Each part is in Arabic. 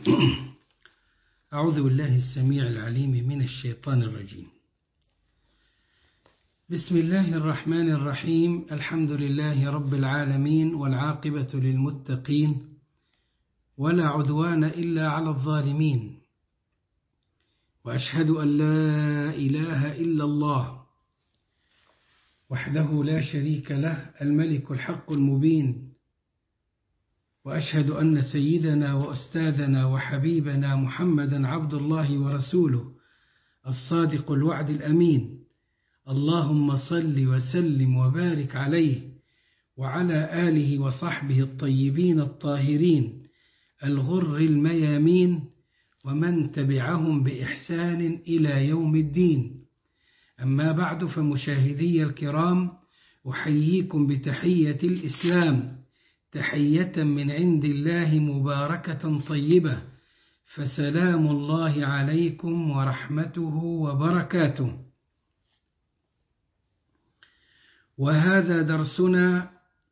أعوذ بالله السميع العليم من الشيطان الرجيم. بسم الله الرحمن الرحيم. الحمد لله رب العالمين، والعاقبة للمتقين، ولا عدوان إلا على الظالمين، وأشهد أن لا إله إلا الله وحده لا شريك له الملك الحق المبين، وأشهد أن سيدنا وأستاذنا وحبيبنا محمدا عبد الله ورسوله الصادق الوعد الأمين. اللهم صل وسلم وبارك عليه وعلى آله وصحبه الطيبين الطاهرين الغر الميامين، ومن تبعهم بإحسان إلى يوم الدين. أما بعد، فمشاهدي الكرام، أحييكم بتحية الإسلام، تحية من عند الله مباركة طيبة، فسلام الله عليكم ورحمته وبركاته. وهذا درسنا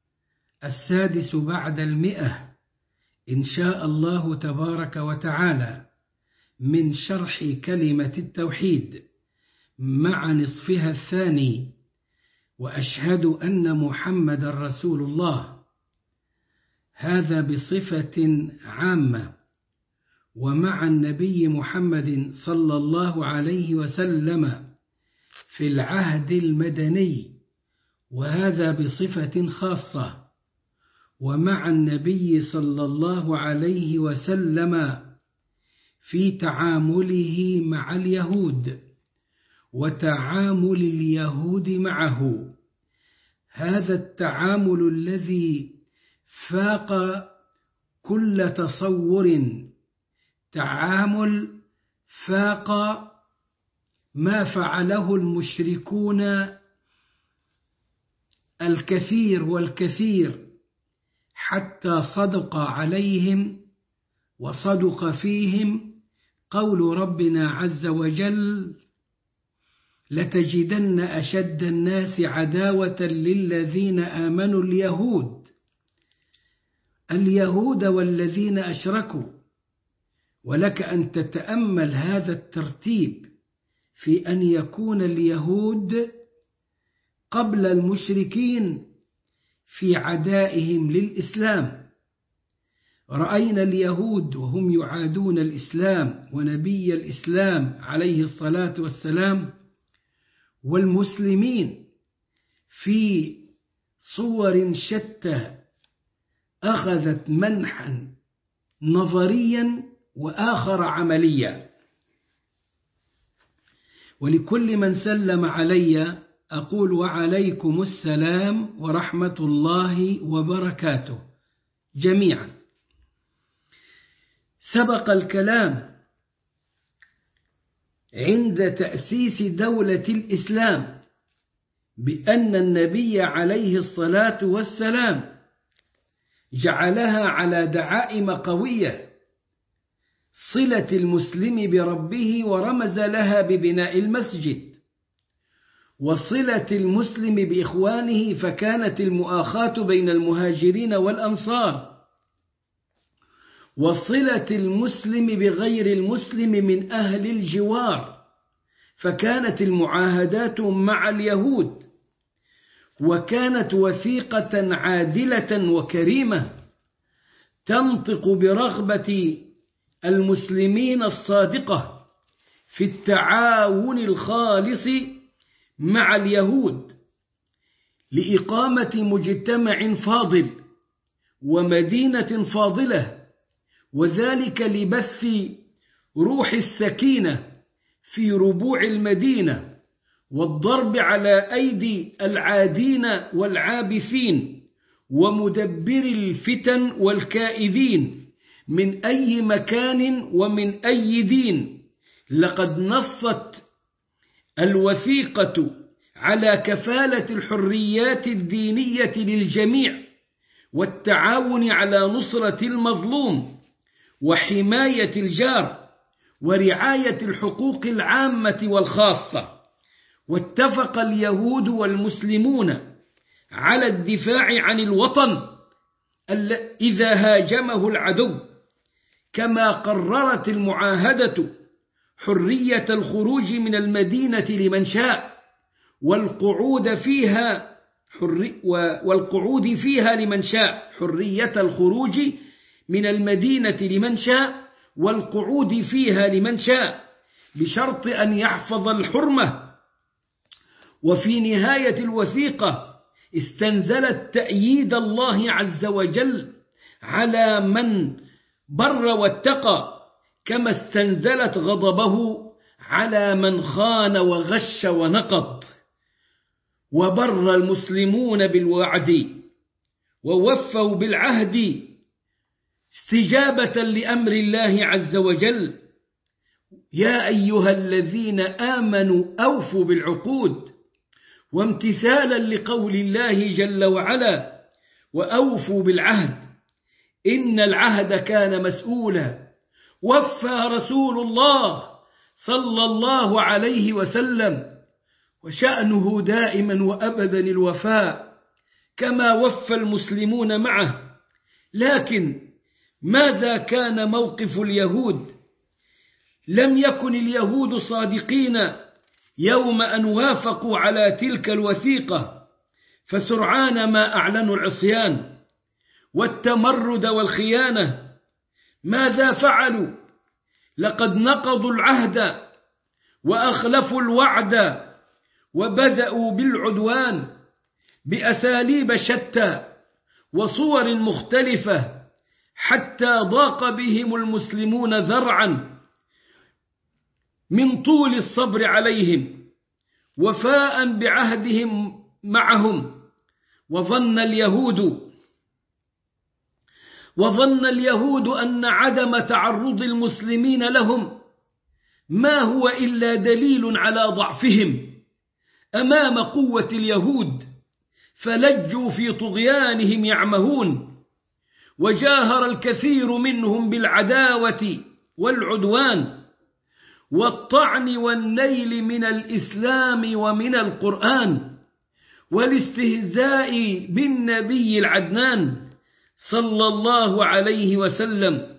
6 بعد 100 إن شاء الله تبارك وتعالى من شرح كلمة التوحيد مع نصفها الثاني، وأشهد أن محمد رسول الله. هذا بصفة عامة، ومع النبي محمد صلى الله عليه وسلم في العهد المدني، وهذا بصفة خاصة، ومع النبي صلى الله عليه وسلم في تعامله مع اليهود وتعامل اليهود معه. هذا التعامل الذي فاق كل تصور، تعامل فاق ما فعله المشركون الكثير والكثير، حتى صدق عليهم وصدق فيهم قول ربنا عز وجل: لتجدن أشد الناس عداوة للذين آمنوا اليهود والذين أشركوا. ولك أن تتأمل هذا الترتيب في أن يكون اليهود قبل المشركين في عدائهم للإسلام. رأينا اليهود وهم يعادون الإسلام ونبي الإسلام عليه الصلاة والسلام، والمسلمين في صور شتى أخذت منحا نظريا وآخر عمليا. ولكل من سلم علي أقول: وعليكم السلام ورحمة الله وبركاته جميعا. سبق الكلام عند تأسيس دولة الإسلام بأن النبي عليه الصلاة والسلام جعلها على دعائم قوية: صلة المسلم بربه، ورمز لها ببناء المسجد، وصلة المسلم بإخوانه، فكانت المؤاخاة بين المهاجرين والأنصار، وصلة المسلم بغير المسلم من أهل الجوار، فكانت المعاهدات مع اليهود، وكانت وثيقة عادلة وكريمة تنطق برغبة المسلمين الصادقة في التعاون الخالص مع اليهود لإقامة مجتمع فاضل ومدينة فاضلة، وذلك لبث روح السكينة في ربوع المدينة، والضرب على أيدي العادين والعابثين ومدبر الفتن والكائدين من أي مكان ومن أي دين. لقد نصت الوثيقة على كفالة الحريات الدينية للجميع، والتعاون على نصرة المظلوم، وحماية الجار، ورعاية الحقوق العامة والخاصة. واتفق اليهود والمسلمون على الدفاع عن الوطن إذا هاجمه العدو، كما قررت المعاهدة حرية الخروج من المدينة لمن شاء والقعود فيها لمن شاء، حرية الخروج من المدينة لمن شاء والقعود فيها لمن شاء، بشرط أن يحفظ الحرمة. وفي نهاية الوثيقة استنزلت تأييد الله عز وجل على من بر واتقى، كما استنزلت غضبه على من خان وغش ونقض. وبر المسلمون بالوعد ووفوا بالعهد استجابة لأمر الله عز وجل. يا أيها الذين آمنوا أوفوا بالعقود، وامتثالا لقول الله جل وعلا: وأوفوا بالعهد إن العهد كان مسؤولا. وفى رسول الله صلى الله عليه وسلم، وشأنه دائما وأبدا الوفاء، كما وفى المسلمون معه. لكن ماذا كان موقف اليهود؟ لم يكن اليهود صادقين يوم أن وافقوا على تلك الوثيقة، فسرعان ما أعلنوا العصيان والتمرد والخيانة. ماذا فعلوا؟ لقد نقضوا العهد وأخلفوا الوعد وبدأوا بالعدوان بأساليب شتى وصور مختلفة، حتى ضاق بهم المسلمون ذرعا من طول الصبر عليهم وفاء بعهدهم معهم. وظن اليهود أن عدم تعرض المسلمين لهم ما هو إلا دليل على ضعفهم أمام قوة اليهود، فلجوا في طغيانهم يعمهون، وجاهر الكثير منهم بالعداوة والعدوان والطعن والنيل من الإسلام ومن القرآن والاستهزاء بالنبي العدنان صلى الله عليه وسلم.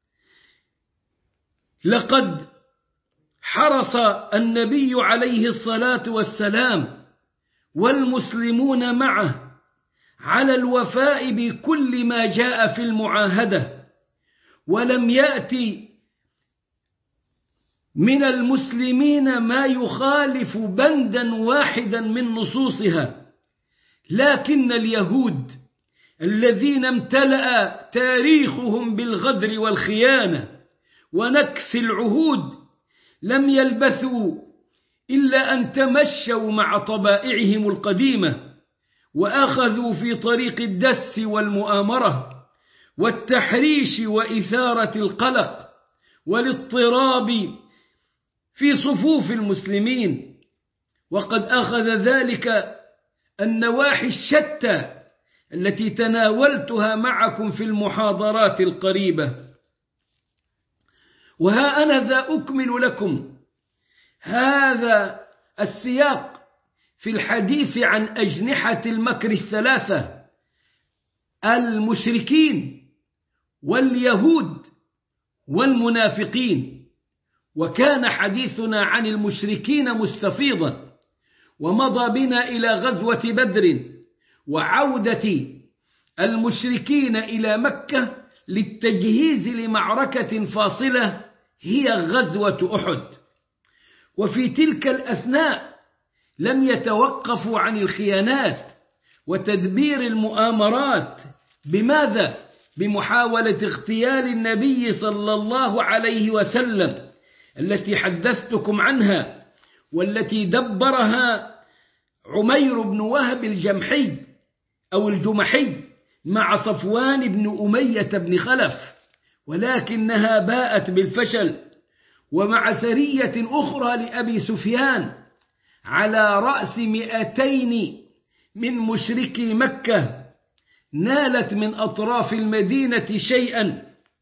لقد حرص النبي عليه الصلاة والسلام والمسلمون معه على الوفاء بكل ما جاء في المعاهدة، ولم يأتي من المسلمين ما يخالف بندا واحدا من نصوصها. لكن اليهود الذين امتلأ تاريخهم بالغدر والخيانة ونكث العهود لم يلبثوا إلا أن تمشوا مع طبائعهم القديمة، وأخذوا في طريق الدس والمؤامرة والتحريش وإثارة القلق والاضطراب في صفوف المسلمين. وقد أخذ ذلك النواحي الشتى التي تناولتها معكم في المحاضرات القريبة. وها أنا ذا أكمل لكم هذا السياق في الحديث عن أجنحة المكر الثلاثة: المشركين واليهود والمنافقين. وكان حديثنا عن المشركين مستفيضا، ومضى بنا إلى غزوة بدر وعودة المشركين إلى مكة للتجهيز لمعركة فاصلة هي غزوة أحد. وفي تلك الأثناء لم يتوقفوا عن الخيانات وتدبير المؤامرات. بماذا؟ بمحاولة اغتيال النبي صلى الله عليه وسلم التي حدثتكم عنها، والتي دبرها عمير بن وهب الجمحي أو الجمحي مع صفوان بن أمية بن خلف، ولكنها باءت بالفشل. ومع سرية أخرى لأبي سفيان على رأس 200 من مشركي مكة نالت من أطراف المدينة شيئا،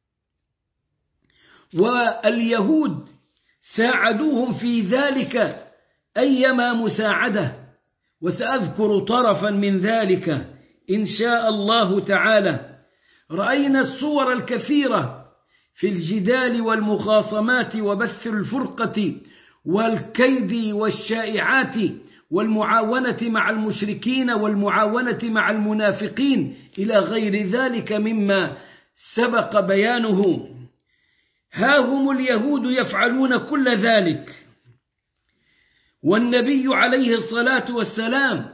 واليهود ساعدوهم في ذلك أيما مساعدة، وسأذكر طرفا من ذلك إن شاء الله تعالى. رأينا الصور الكثيرة في الجدال والمخاصمات وبث الفرقة والكيد والشائعات والمعاونة مع المشركين والمعاونة مع المنافقين إلى غير ذلك مما سبق بيانه. ها هم اليهود يفعلون كل ذلك، والنبي عليه الصلاة والسلام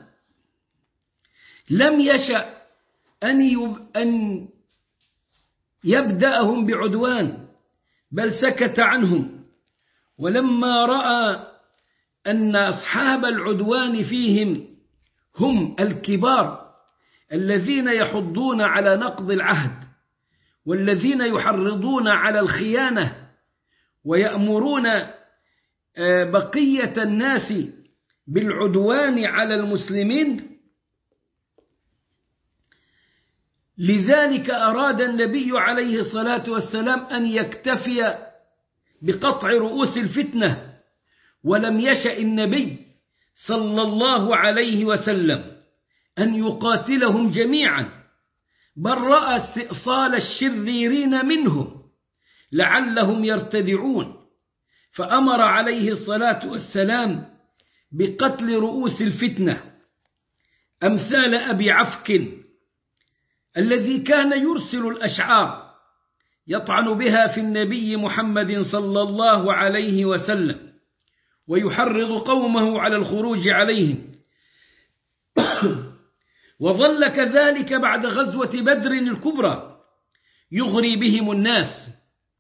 لم يشأ أن يبدأهم بعدوان، بل سكت عنهم. ولما رأى أن أصحاب العدوان فيهم هم الكبار الذين يحضون على نقض العهد، والذين يحرضون على الخيانة ويأمرون بقية الناس بالعدوان على المسلمين، لذلك أراد النبي عليه الصلاة والسلام أن يكتفي بقطع رؤوس الفتنة، ولم يشأ النبي صلى الله عليه وسلم أن يقاتلهم جميعا، بل رأى استئصال الشريرين منهم لعلهم يرتدعون، فأمر عليه الصلاة والسلام بقتل رؤوس الفتنة، أمثال أبي عفك الذي كان يرسل الأشعار يطعن بها في النبي محمد صلى الله عليه وسلم ويحرض قومه على الخروج عليهم، وظل كذلك بعد غزوة بدر الكبرى يغري بهم الناس.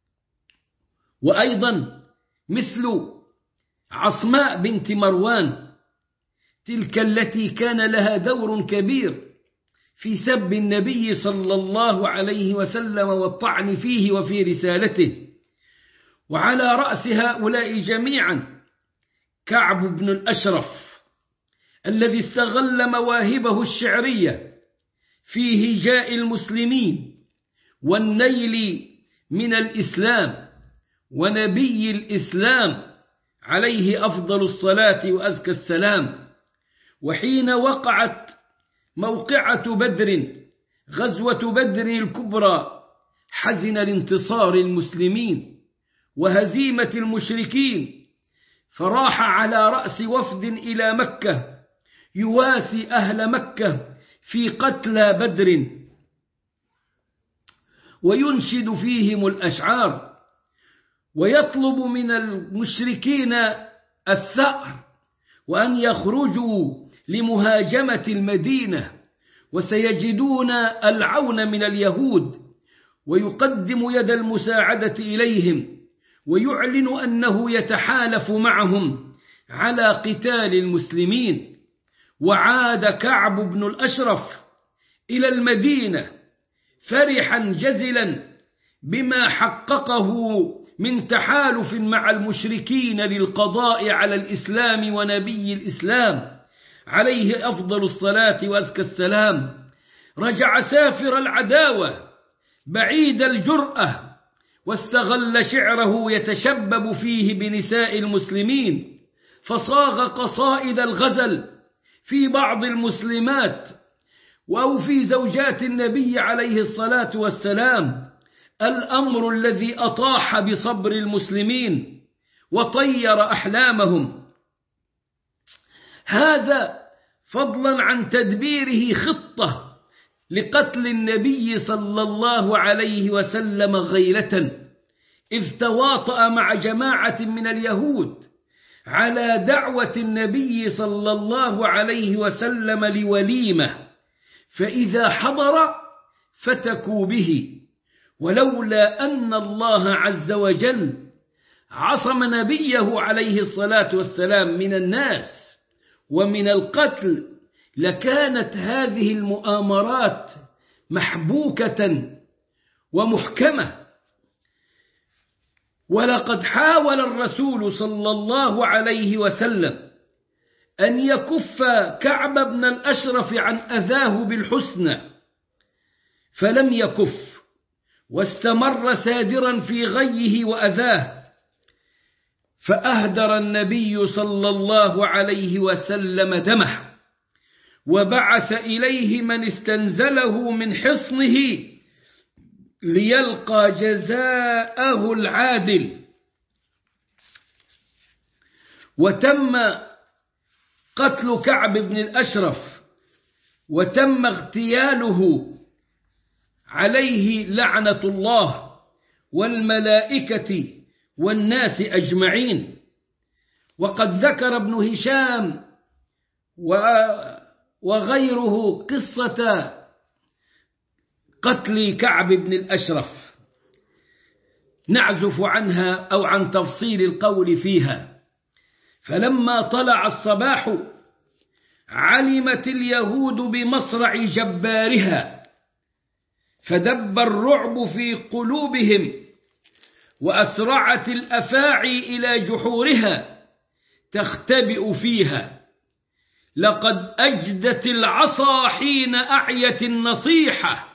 وأيضا مثل عصماء بنت مروان، تلك التي كان لها دور كبير في سب النبي صلى الله عليه وسلم والطعن فيه وفي رسالته. وعلى رأس هؤلاء جميعا كعب بن الأشرف الذي استغل مواهبه الشعرية في هجاء المسلمين والنيل من الإسلام ونبي الإسلام عليه أفضل الصلاة وأزكى السلام. وحين وقعت موقعة بدر، غزوة بدر الكبرى، حزن لانتصار المسلمين وهزيمة المشركين، فراح على رأس وفد إلى مكة يواسي أهل مكة في قتلى بدر وينشد فيهم الأشعار، ويطلب من المشركين الثأر وأن يخرجوا لمهاجمة المدينة، وسيجدون العون من اليهود، ويقدم يد المساعدة إليهم ويعلن أنه يتحالف معهم على قتال المسلمين. وعاد كعب بن الأشرف إلى المدينة فرحا جزلا بما حققه من تحالف مع المشركين للقضاء على الإسلام ونبي الإسلام عليه أفضل الصلاة وأزكى السلام. رجع سافر العداوة بعيد الجرأة، واستغل شعره يتشبب فيه بنساء المسلمين، فصاغ قصائد الغزل في بعض المسلمات أو في زوجات النبي عليه الصلاة والسلام، الأمر الذي أطاح بصبر المسلمين وطير أحلامهم. هذا فضلا عن تدبيره خطة لقتل النبي صلى الله عليه وسلم غيلة، إذ تواطأ مع جماعة من اليهود على دعوة النبي صلى الله عليه وسلم لوليمة، فإذا حضر فتكوا به، ولولا أن الله عز وجل عصم نبيه عليه الصلاة والسلام من الناس ومن القتل لكانت هذه المؤامرات محبوكة ومحكمة. ولقد حاول الرسول صلى الله عليه وسلم أن يكف كعب بن الأشرف عن أذاه بالحسنى، فلم يكف، واستمر سادرا في غيه وأذاه، فأهدر النبي صلى الله عليه وسلم دمه، وبعث إليه من استنزله من حصنه ليلقى جزاءه العادل. وتم قتل كعب بن الأشرف وتم اغتياله عليه لعنة الله والملائكة والناس أجمعين. وقد ذكر ابن هشام وغيره قصة قتل كعب بن الأشرف، نعزف عنها أو عن تفصيل القول فيها. فلما طلع الصباح علمت اليهود بمصرع جبارها، فدب الرعب في قلوبهم، وأسرعت الأفاعي إلى جحورها تختبئ فيها. لقد أجدت العصا حين أعيت النصيحة،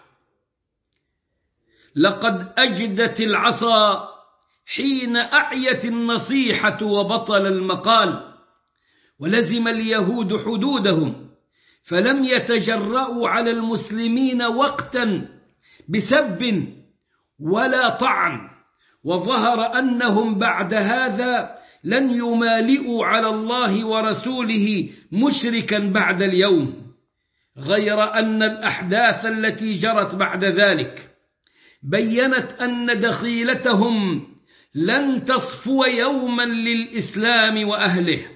لقد أجدت العصا حين أعيت النصيحة وبطل المقال. ولزم اليهود حدودهم، فلم يتجرؤوا على المسلمين وقتا بسب ولا طعن، وظهر أنهم بعد هذا لن يمالئوا على الله ورسوله مشركا بعد اليوم، غير أن الأحداث التي جرت بعد ذلك بيّنت أن دخيلتهم لن تصفو يوما للإسلام وأهله.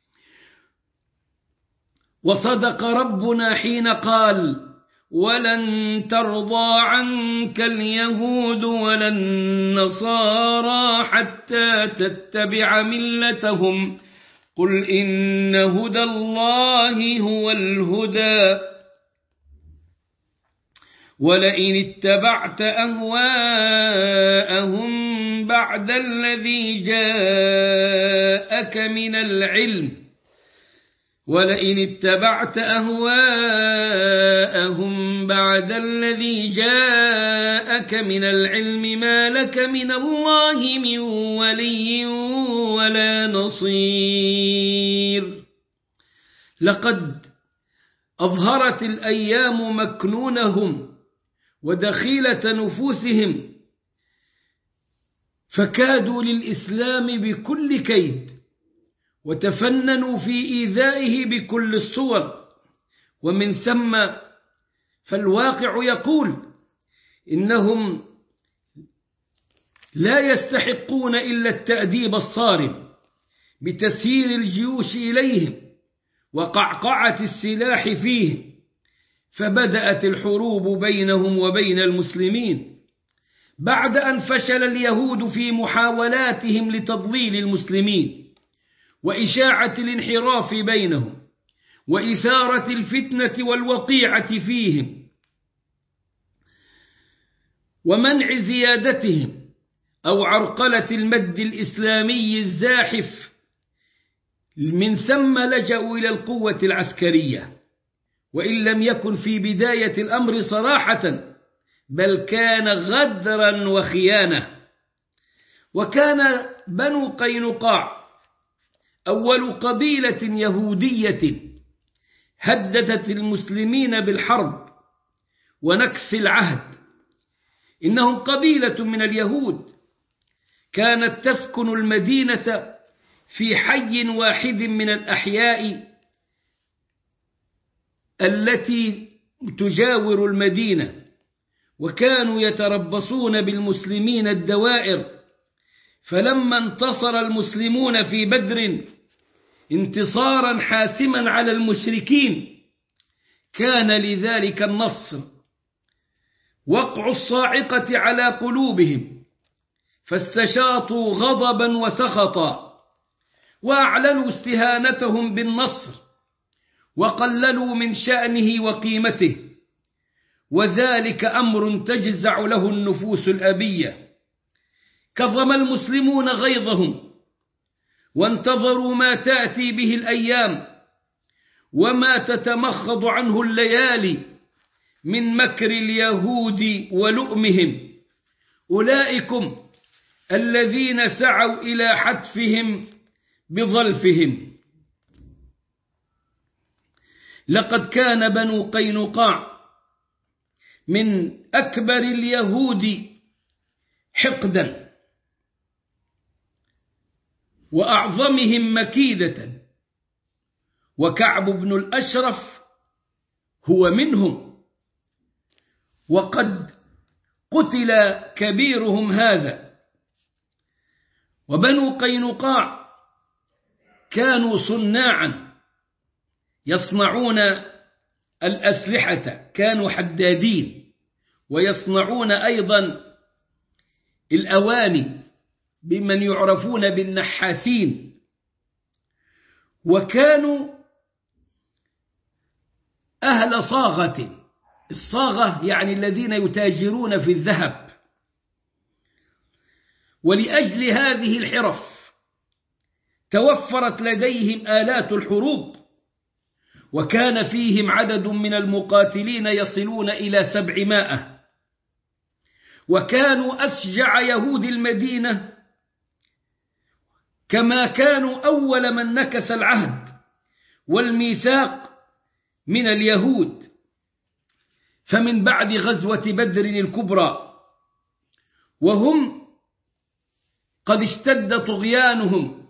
وصدق ربنا حين قال: ولن ترضى عنك اليهود ولا النصارى حتى تتبع ملتهم قل إن هدى الله هو الهدى ولئن اتبعت أهواءهم بعد الذي جاءك من العلم ما لك من الله من ولي ولا نصير. لقد أظهرت الأيام مكنونهم ودخيلة نفوسهم، فكادوا للإسلام بكل كيد، وتفننوا في إيذائه بكل الصور. ومن ثم فالواقع يقول إنهم لا يستحقون إلا التأديب الصارم بتسيير الجيوش إليهم وقعقعة السلاح فيه، فبدأت الحروب بينهم وبين المسلمين بعد أن فشل اليهود في محاولاتهم لتضليل المسلمين وإشاعة الانحراف بينهم وإثارة الفتنة والوقيعة فيهم ومنع زيادتهم أو عرقلة المد الإسلامي الزاحف. من ثم لجأوا إلى القوة العسكرية، وإن لم يكن في بداية الأمر صراحة، بل كان غدرا وخيانة. وكان بنو قينقاع أول قبيلة يهودية هددت المسلمين بالحرب ونكث العهد. إنهم قبيلة من اليهود كانت تسكن المدينة في حي واحد من الأحياء التي تجاور المدينة، وكانوا يتربصون بالمسلمين الدوائر. فلما انتصر المسلمون في بدر انتصارا حاسما على المشركين، كان لذلك النصر وقع الصاعقة على قلوبهم، فاستشاطوا غضبا وسخطا، وأعلنوا استهانتهم بالنصر، وقللوا من شأنه وقيمته، وذلك أمر تجزع له النفوس الأبية. كظم المسلمون غيظهم وانتظروا ما تأتي به الأيام وما تتمخض عنه الليالي من مكر اليهود ولؤمهم، أولئكم الذين سعوا إلى حتفهم بظلفهم. لقد كان بنو قينقاع من أكبر اليهود حقدا وأعظمهم مكيدة، وكعب بن الأشرف هو منهم، وقد قتل كبيرهم هذا. وبنو قينقاع كانوا صناعا يصنعون الأسلحة، كانوا حدادين، ويصنعون أيضا الأواني بمن يعرفون بالنحاسين، وكانوا أهل صاغة. الصاغة يعني الذين يتاجرون في الذهب. ولأجل هذه الحرف توفرت لديهم آلات الحروب، وكان فيهم عدد من المقاتلين يصلون إلى 700، وكانوا أشجع يهود المدينة، كما كانوا أول من نكث العهد والميثاق من اليهود. فمن بعد غزوة بدر الكبرى وهم قد اشتد طغيانهم،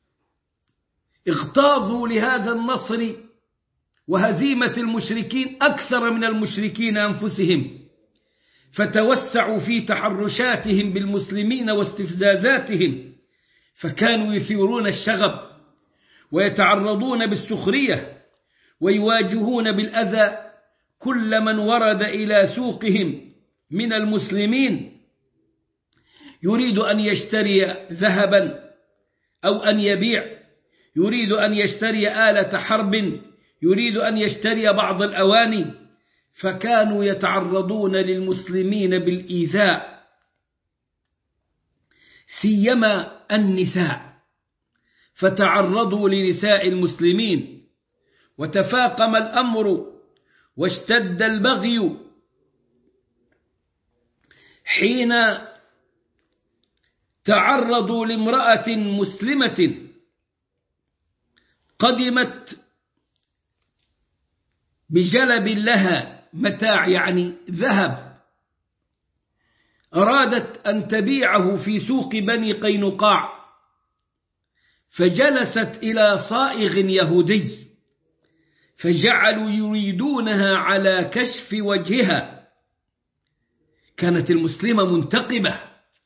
اغتاظوا لهذا النصر وهزيمة المشركين أكثر من المشركين أنفسهم، فتوسعوا في تحرشاتهم بالمسلمين واستفزازاتهم، فكانوا يثيرون الشغب ويتعرضون بالسخرية ويواجهون بالأذى كل من ورد إلى سوقهم من المسلمين يريد أن يشتري ذهبا أو أن يبيع، يريد أن يشتري آلة حرب، يريد أن يشتري بعض الأواني، فكانوا يتعرضون للمسلمين بالإيذاء، سيما النساء، فتعرضوا لنساء المسلمين، وتفاقم الأمر واشتد البغي حين تعرضوا لامرأة مسلمة قدمت بجلب لها متاع، يعني ذهب، أرادت أن تبيعه في سوق بني قينقاع، فجلست إلى صائغ يهودي، فجعلوا يريدونها على كشف وجهها. كانت المسلمة منتقبة،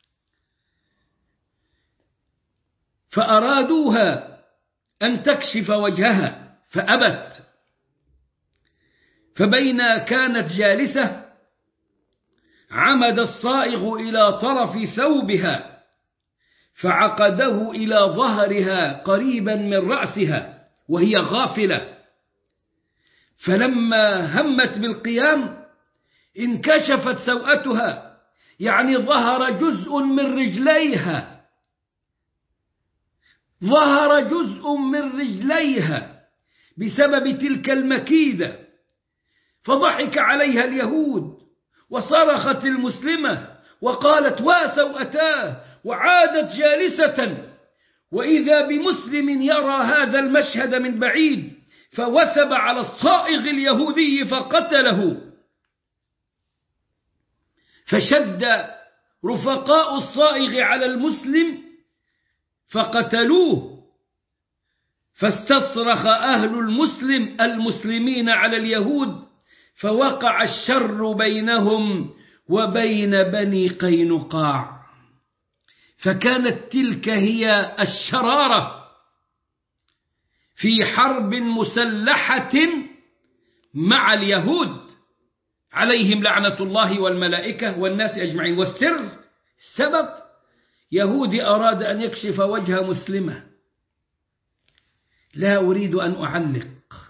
فأرادوها أن تكشف وجهها فأبت. فبين كانت جالسة عمد الصائغ إلى طرف ثوبها فعقده إلى ظهرها قريبا من رأسها وهي غافلة، فلما همت بالقيام انكشفت سوءتها، يعني ظهر جزء من رجليها، ظهر جزء من رجليها بسبب تلك المكيدة، فضحك عليها اليهود، وصرخت المسلمة وقالت وسوءتاه، وعادت جالسة، وإذا بمسلم يرى هذا المشهد من بعيد، فوثب على الصائغ اليهودي فقتله. فشد رفقاء الصائغ على المسلم فقتلوه، فاستصرخ أهل المسلمين على اليهود، فوقع الشر بينهم وبين بني قينقاع. فكانت تلك هي الشرارة في حرب مسلحة مع اليهود عليهم لعنة الله والملائكة والناس أجمعين. والسر السبب يهودي أراد أن يكشف وجه مسلمة. لا أريد أن أعلق.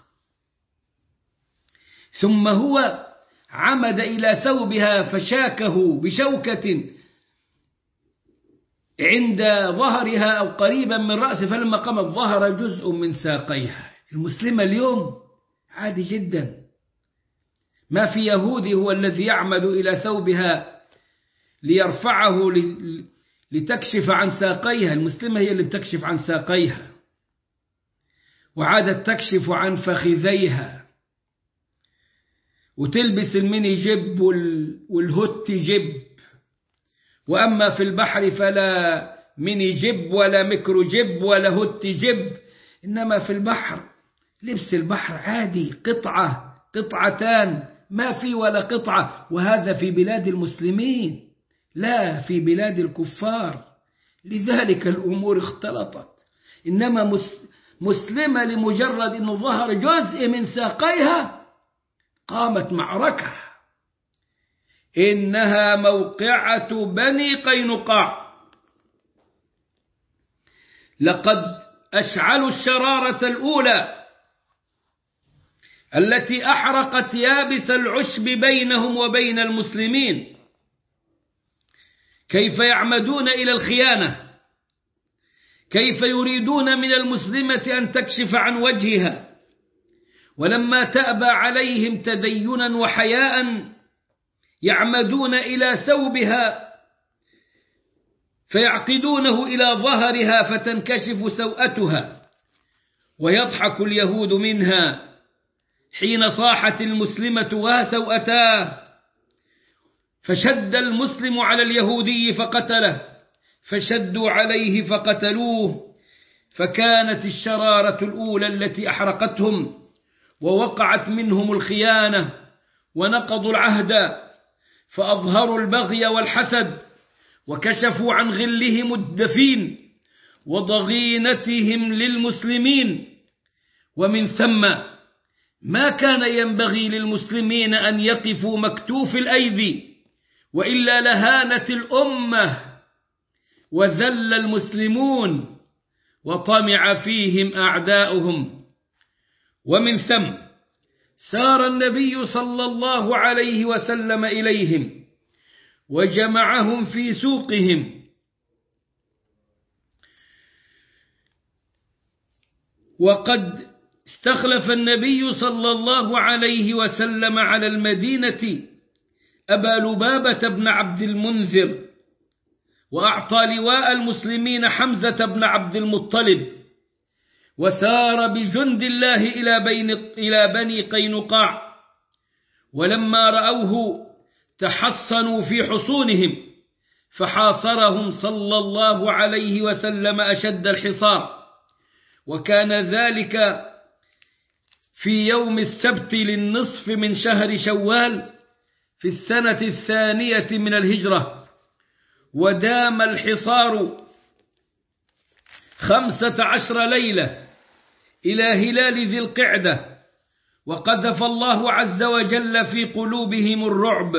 ثم هو عمد إلى ثوبها فشاكه بشوكة عند ظهرها أو قريبا من رأسه، فلما قامت ظهر جزء من ساقيها. المسلمة اليوم عادي جدا، ما في يهودي هو الذي يعمد إلى ثوبها ليرفعه لتكشف عن ساقيها. المسلمة هي اللي بتكشف عن ساقيها، وعادت تكشف عن فخذيها، وتلبس الميني جيب والهوت جيب. وأما في البحر فلا ميني جيب ولا ميكرو جيب ولا هوت جيب، إنما في البحر لبس البحر عادي، قطعة قطعتان، ما في ولا قطعة. وهذا في بلاد المسلمين، لا في بلاد الكفار. لذلك الأمور اختلطت. إنما مسلمة لمجرد أنه ظهر جزء من ساقيها قامت معركة. إنها موقعة بني قينقاع. لقد أشعلوا الشرارة الأولى التي أحرقت يابس العشب بينهم وبين المسلمين. كيف يعمدون إلى الخيانة، كيف يريدون من المسلمة أن تكشف عن وجهها، ولما تأبى عليهم تدينا وحياء يعمدون إلى ثوبها فيعقدونه إلى ظهرها فتنكشف سوءتها. ويضحك اليهود منها حين صاحت المسلمة وسوءتاه، فشد المسلم على اليهودي فقتله، فشدوا عليه فقتلوه. فكانت الشرارة الأولى التي أحرقتهم، ووقعت منهم الخيانة ونقضوا العهد، فأظهروا البغي والحسد، وكشفوا عن غلهم الدفين وضغينتهم للمسلمين. ومن ثم ما كان ينبغي للمسلمين أن يقفوا مكتوف الأيدي، وإلا لهانت الأمة وذل المسلمون وطمع فيهم أعداؤهم. ومن ثم سار النبي صلى الله عليه وسلم إليهم وجمعهم في سوقهم، وقد استخلف النبي صلى الله عليه وسلم على المدينة أبا لبابة بن عبد المنذر، وأعطى لواء المسلمين حمزة بن عبد المطلب، وسار بجند الله إلى بني قينقاع. ولما رأوه تحصنوا في حصونهم، فحاصرهم صلى الله عليه وسلم أشد الحصار. وكان ذلك في يوم السبت للنصف من شهر شوال في السنة 2 من الهجرة. ودام الحصار 15 ليلة إلى هلال ذي القعدة، وقذف الله عز وجل في قلوبهم الرعب.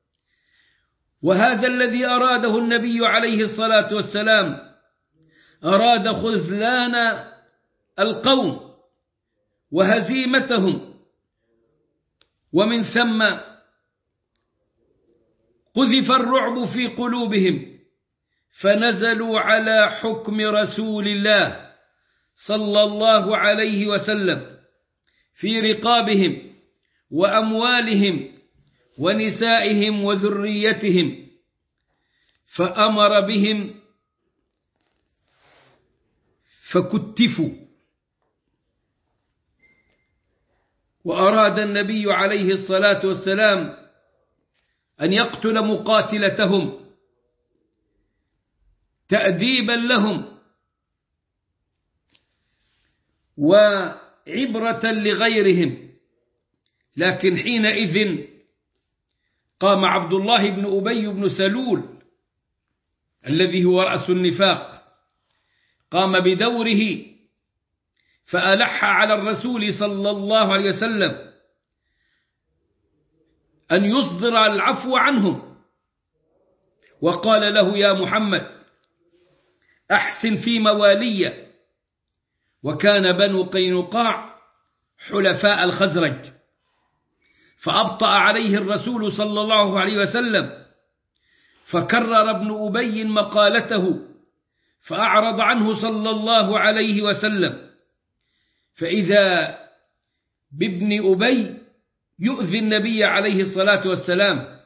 وهذا الذي أراده النبي عليه الصلاة والسلام، أراد خذلان القوم وهزيمتهم. ومن ثم قذف الرعب في قلوبهم، فنزلوا على حكم رسول الله صلى الله عليه وسلم في رقابهم وأموالهم ونسائهم وذريتهم، فأمر بهم فكتفوا. وأراد النبي عليه الصلاة والسلام أن يقتل مقاتلتهم تأديبا لهم وعبرة لغيرهم. لكن حينئذ قام عبد الله بن أبي بن سلول الذي هو رأس النفاق، قام بدوره فألح على الرسول صلى الله عليه وسلم أن يصدر العفو عنهم، وقال له: يا محمد أحسن في موالي. وكان بنو قينقاع حلفاء الخزرج، فأبطأ عليه الرسول صلى الله عليه وسلم، فكرر ابن أبي مقالته فأعرض عنه صلى الله عليه وسلم. فإذا بابن أبي يؤذي النبي عليه الصلاة والسلام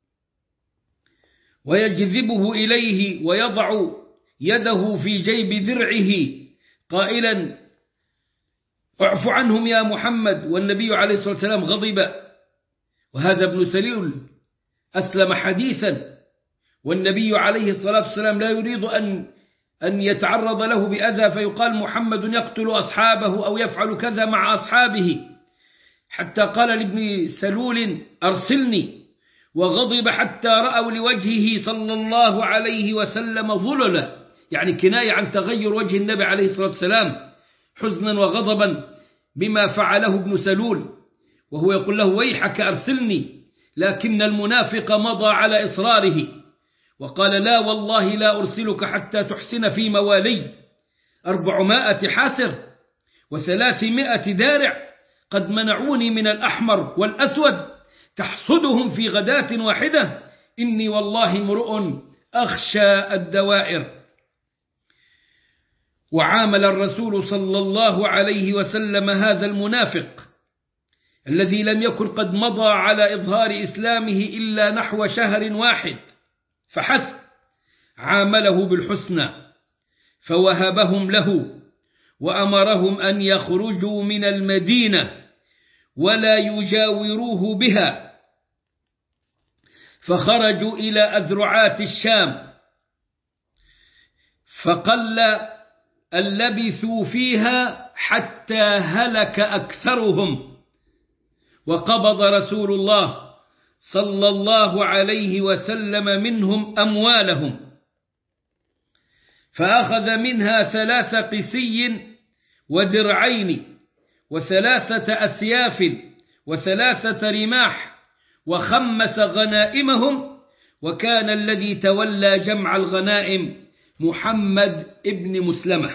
ويجذبه إليه ويضع يده في جيب درعه قائلا: اعف عنهم يا محمد. والنبي عليه الصلاة والسلام غضب وهذا ابن سلول أسلم حديثا، والنبي عليه الصلاة والسلام لا يريد أن يتعرض له بأذى فيقال محمد يقتل أصحابه أو يفعل كذا مع أصحابه، حتى قال لابن سلول أرسلني، وغضب حتى رأوا لوجهه صلى الله عليه وسلم ظللا، يعني كناية عن تغير وجه النبي عليه الصلاة والسلام حزنا وغضبا بما فعله ابن سلول، وهو يقول له ويحك أرسلني، لكن المنافق مضى على إصراره وقال لا والله لا أرسلك حتى تحسن في موالي 400 حاسر و300 دارع قد منعوني من الأحمر والأسود تحصدهم في غداة واحدة، إني والله امرؤ أخشى الدوائر. وعامل الرسول صلى الله عليه وسلم هذا المنافق الذي لم يكن قد مضى على إظهار إسلامه إلا نحو شهر واحد فحسب، عامله بالحسنى فوهبهم له وأمرهم أن يخرجوا من المدينة ولا يجاوروه بها، فخرجوا إلى أذرعات الشام، فقل أن لبثوا فيها حتى هلك أكثرهم، وقبض رسول الله صلى الله عليه وسلم منهم أموالهم، فأخذ منها 3 قسي ودرعين و3 أسياف و3 رماح، وخمس غنائمهم، وكان الذي تولى جمع الغنائم محمد ابن مسلمة.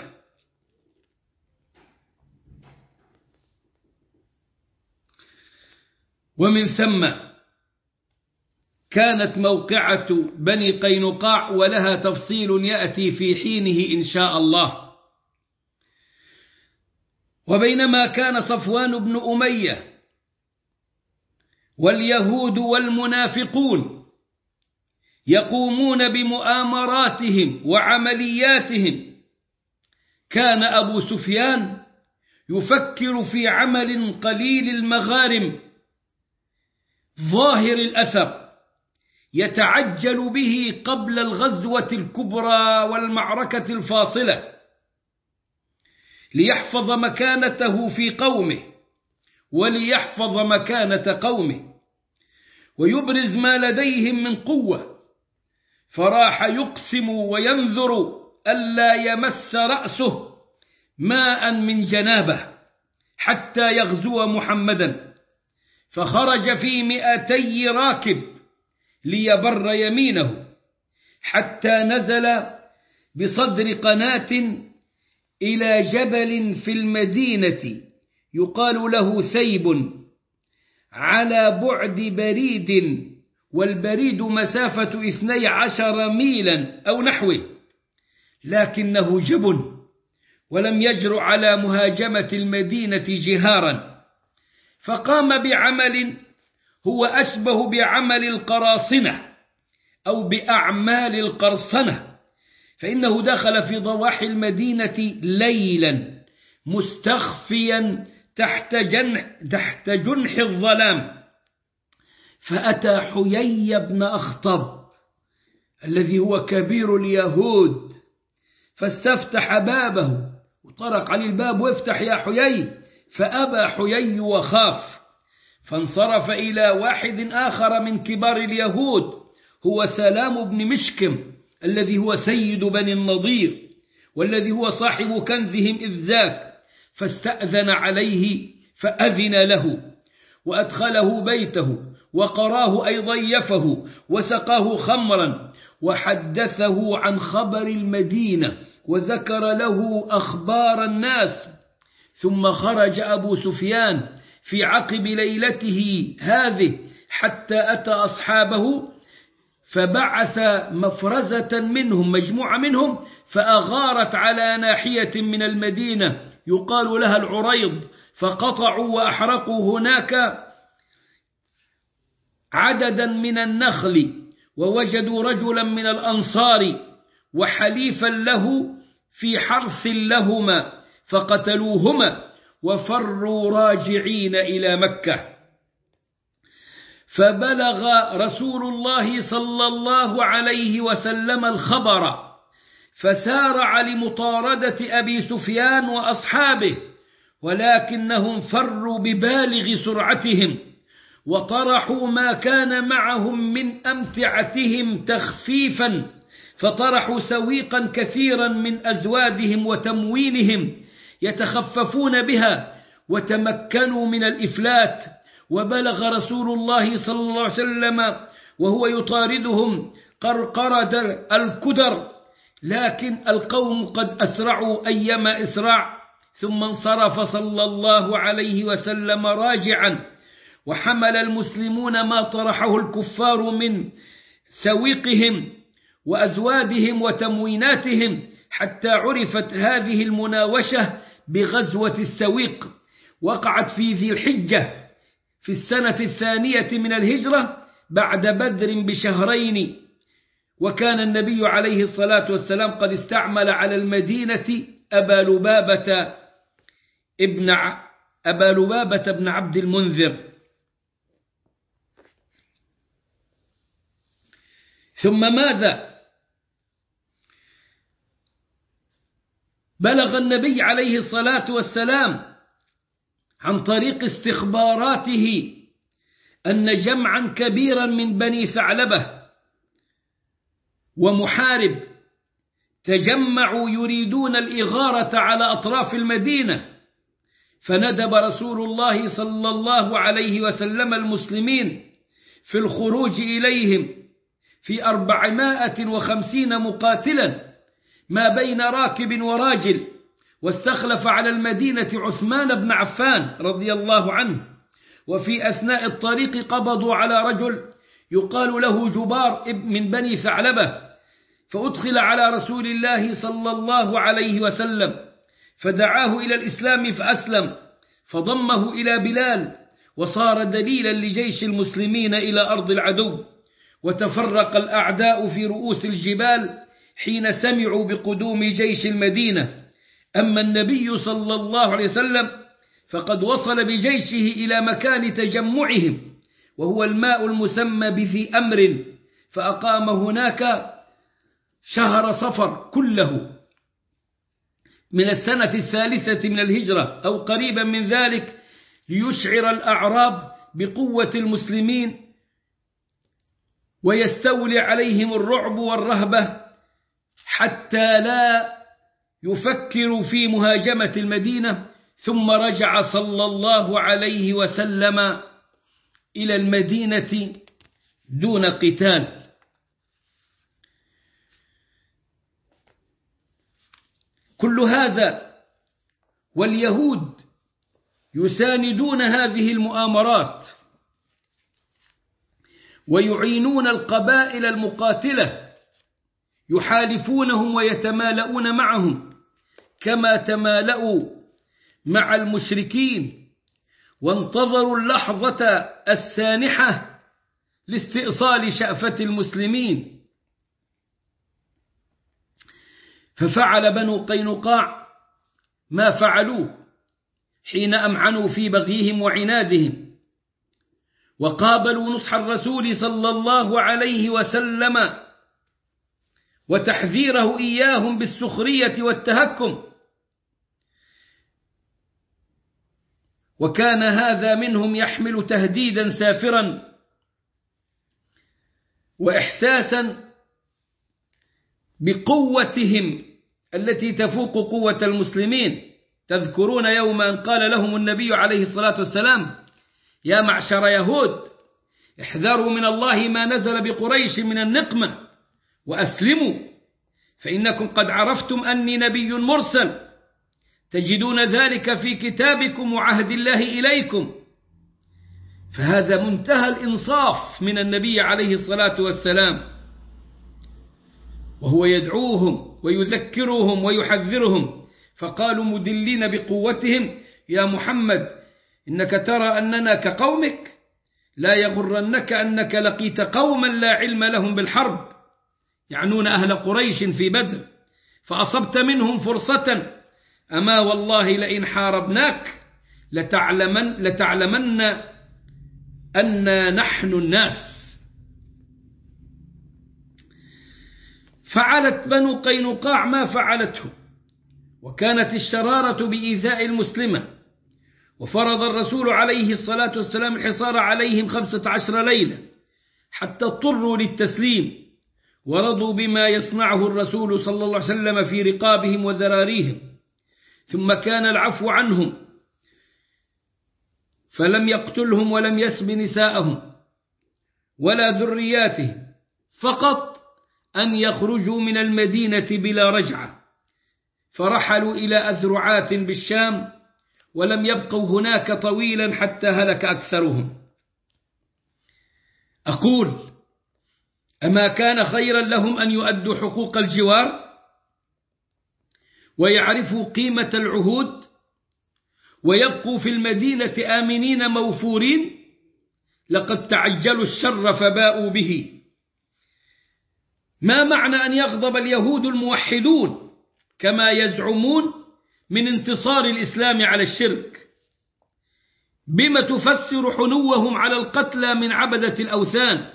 ومن ثم كانت موقعة بني قينقاع، ولها تفصيل يأتي في حينه إن شاء الله. وبينما كان صفوان بن أمية واليهود والمنافقون يقومون بمؤامراتهم وعملياتهم، كان أبو سفيان يفكر في عمل قليل المغارم ظاهر الأثر يتعجل به قبل الغزوة الكبرى والمعركة الفاصلة، ليحفظ مكانته في قومه وليحفظ مكانة قومه ويبرز ما لديهم من قوة، فراح يقسم وينذر ألا يمس رأسه ماء من جنابه حتى يغزو محمدا، فخرج في 200 راكب ليبر يمينه، حتى نزل بصدر قناة إلى جبل في المدينة يقال له ثيب، على بعد بريد، والبريد مسافة 12 ميلا أو نحوه، لكنه جبن ولم يجرؤ على مهاجمة المدينة جهارا، فقام بعمل هو أشبه بعمل القراصنة أو بأعمال القرصنة، فإنه دخل في ضواحي المدينة ليلا مستخفيا تحت جنح الظلام، فأتى حيي بن أخطب الذي هو كبير اليهود، فاستفتح بابه وطرق عليه الباب وافتح يا حيي، فأبى حيي وخاف، فانصرف إلى واحد آخر من كبار اليهود هو سلام بن مشكم الذي هو سيد بني النضير والذي هو صاحب كنزهم إذ ذاك، فاستأذن عليه فأذن له وأدخله بيته وقراه أي ضيفه وسقاه خمرا وحدثه عن خبر المدينة وذكر له أخبار الناس. ثم خرج أبو سفيان في عقب ليلته هذه حتى أتى أصحابه، فبعث مفرزة منهم مجموعة منهم فأغارت على ناحية من المدينة يقال لها العريض، فقطعوا وأحرقوا هناك عددا من النخل، ووجدوا رجلا من الأنصار وحليفا له في حرث لهما فقتلوهما وفروا راجعين إلى مكة. فبلغ رسول الله صلى الله عليه وسلم الخبر، فسارع لمطاردة أبي سفيان وأصحابه، ولكنهم فروا ببالغ سرعتهم، وطرحوا ما كان معهم من أمتعتهم تخفيفا، فطرحوا سويقا كثيرا من أزوادهم وتموينهم يتخففون بها، وتمكنوا من الإفلات. وبلغ رسول الله صلى الله عليه وسلم وهو يطاردهم قرقرة الكدر، لكن القوم قد أسرعوا أيما إسراع، ثم انصرف صلى الله عليه وسلم راجعا، وحمل المسلمون ما طرحه الكفار من سويقهم وأزوادهم وتمويناتهم، حتى عرفت هذه المناوشة بغزوة السويق. وقعت في ذي الحجة في السنة 2 من الهجرة بعد بدر بشهرين، وكان النبي عليه الصلاة والسلام قد استعمل على المدينة أبا لبابة بن عبد المنذر. ثم ماذا؟ بلغ النبي عليه الصلاة والسلام عن طريق استخباراته أن جمعا كبيرا من بني ثعلبة ومحارب تجمعوا يريدون الإغارة على أطراف المدينة، فندب رسول الله صلى الله عليه وسلم المسلمين في الخروج إليهم في 450 مقاتلا ما بين راكب وراجل، واستخلف على المدينة عثمان بن عفان رضي الله عنه. وفي أثناء الطريق قبضوا على رجل يقال له جبار من بني ثعلبة، فأدخل على رسول الله صلى الله عليه وسلم، فدعاه إلى الإسلام فأسلم، فضمه إلى بلال، وصار دليلا لجيش المسلمين إلى أرض العدو. وتفرق الأعداء في رؤوس الجبال حين سمعوا بقدوم جيش المدينة. أما النبي صلى الله عليه وسلم فقد وصل بجيشه إلى مكان تجمعهم، وهو الماء المسمى بذي أمر، فأقام هناك شهر صفر كله من السنة 3 من الهجرة أو قريبا من ذلك، ليشعر الأعراب بقوة المسلمين ويستولي عليهم الرعب والرهبة، حتى لا يفكروا في مهاجمة المدينة. ثم رجع صلى الله عليه وسلم إلى المدينة دون قتال. كل هذا واليهود يساندون هذه المؤامرات ويعينون القبائل المقاتلة، يحالفونهم ويتمالؤون معهم كما تمالؤوا مع المشركين، وانتظروا اللحظة السانحة لاستئصال شأفة المسلمين. ففعل بنو قينقاع ما فعلوه حين أمعنوا في بغيهم وعنادهم، وقابلوا نصح الرسول صلى الله عليه وسلم وتحذيره إياهم بالسخرية والتهكم، وكان هذا منهم يحمل تهديدا سافرا وإحساسا بقوتهم التي تفوق قوة المسلمين. تذكرون يوما قال لهم النبي عليه الصلاة والسلام: يا معشر يهود، احذروا من الله ما نزل بقريش من النقمة وأسلموا، فإنكم قد عرفتم أني نبي مرسل، تجدون ذلك في كتابكم وعهد الله إليكم. فهذا منتهى الإنصاف من النبي عليه الصلاة والسلام، وهو يدعوهم ويذكرهم ويحذرهم. فقالوا مدلين بقوتهم: يا محمد، إنك ترى أننا كقومك، لا يغرنك أنك لقيت قوما لا علم لهم بالحرب، يعنون أهل قريش في بدر، فأصبت منهم فرصة، أما والله لئن حاربناك لتعلمن أن نحن الناس. فعلت بنو قينقاع ما فعلته، وكانت الشرارة بإيذاء المسلمة، وفرض الرسول عليه الصلاة والسلام الحصار عليهم 15 ليلة حتى اضطروا للتسليم، ورضوا بما يصنعه الرسول صلى الله عليه وسلم في رقابهم وذراريهم. ثم كان العفو عنهم، فلم يقتلهم ولم يسب نساءهم ولا ذرياتهم، فقط أن يخرجوا من المدينة بلا رجعة، فرحلوا إلى أذرعات بالشام، ولم يبقوا هناك طويلا حتى هلك أكثرهم. أقول: أما كان خيرا لهم أن يؤدوا حقوق الجوار ويعرفوا قيمة العهود ويبقوا في المدينة آمنين موفورين؟ لقد تعجلوا الشر فباءوا به. ما معنى أن يغضب اليهود الموحدون كما يزعمون من انتصار الإسلام على الشرك؟ بما تفسر حنوهم على القتلى من عبدة الأوثان؟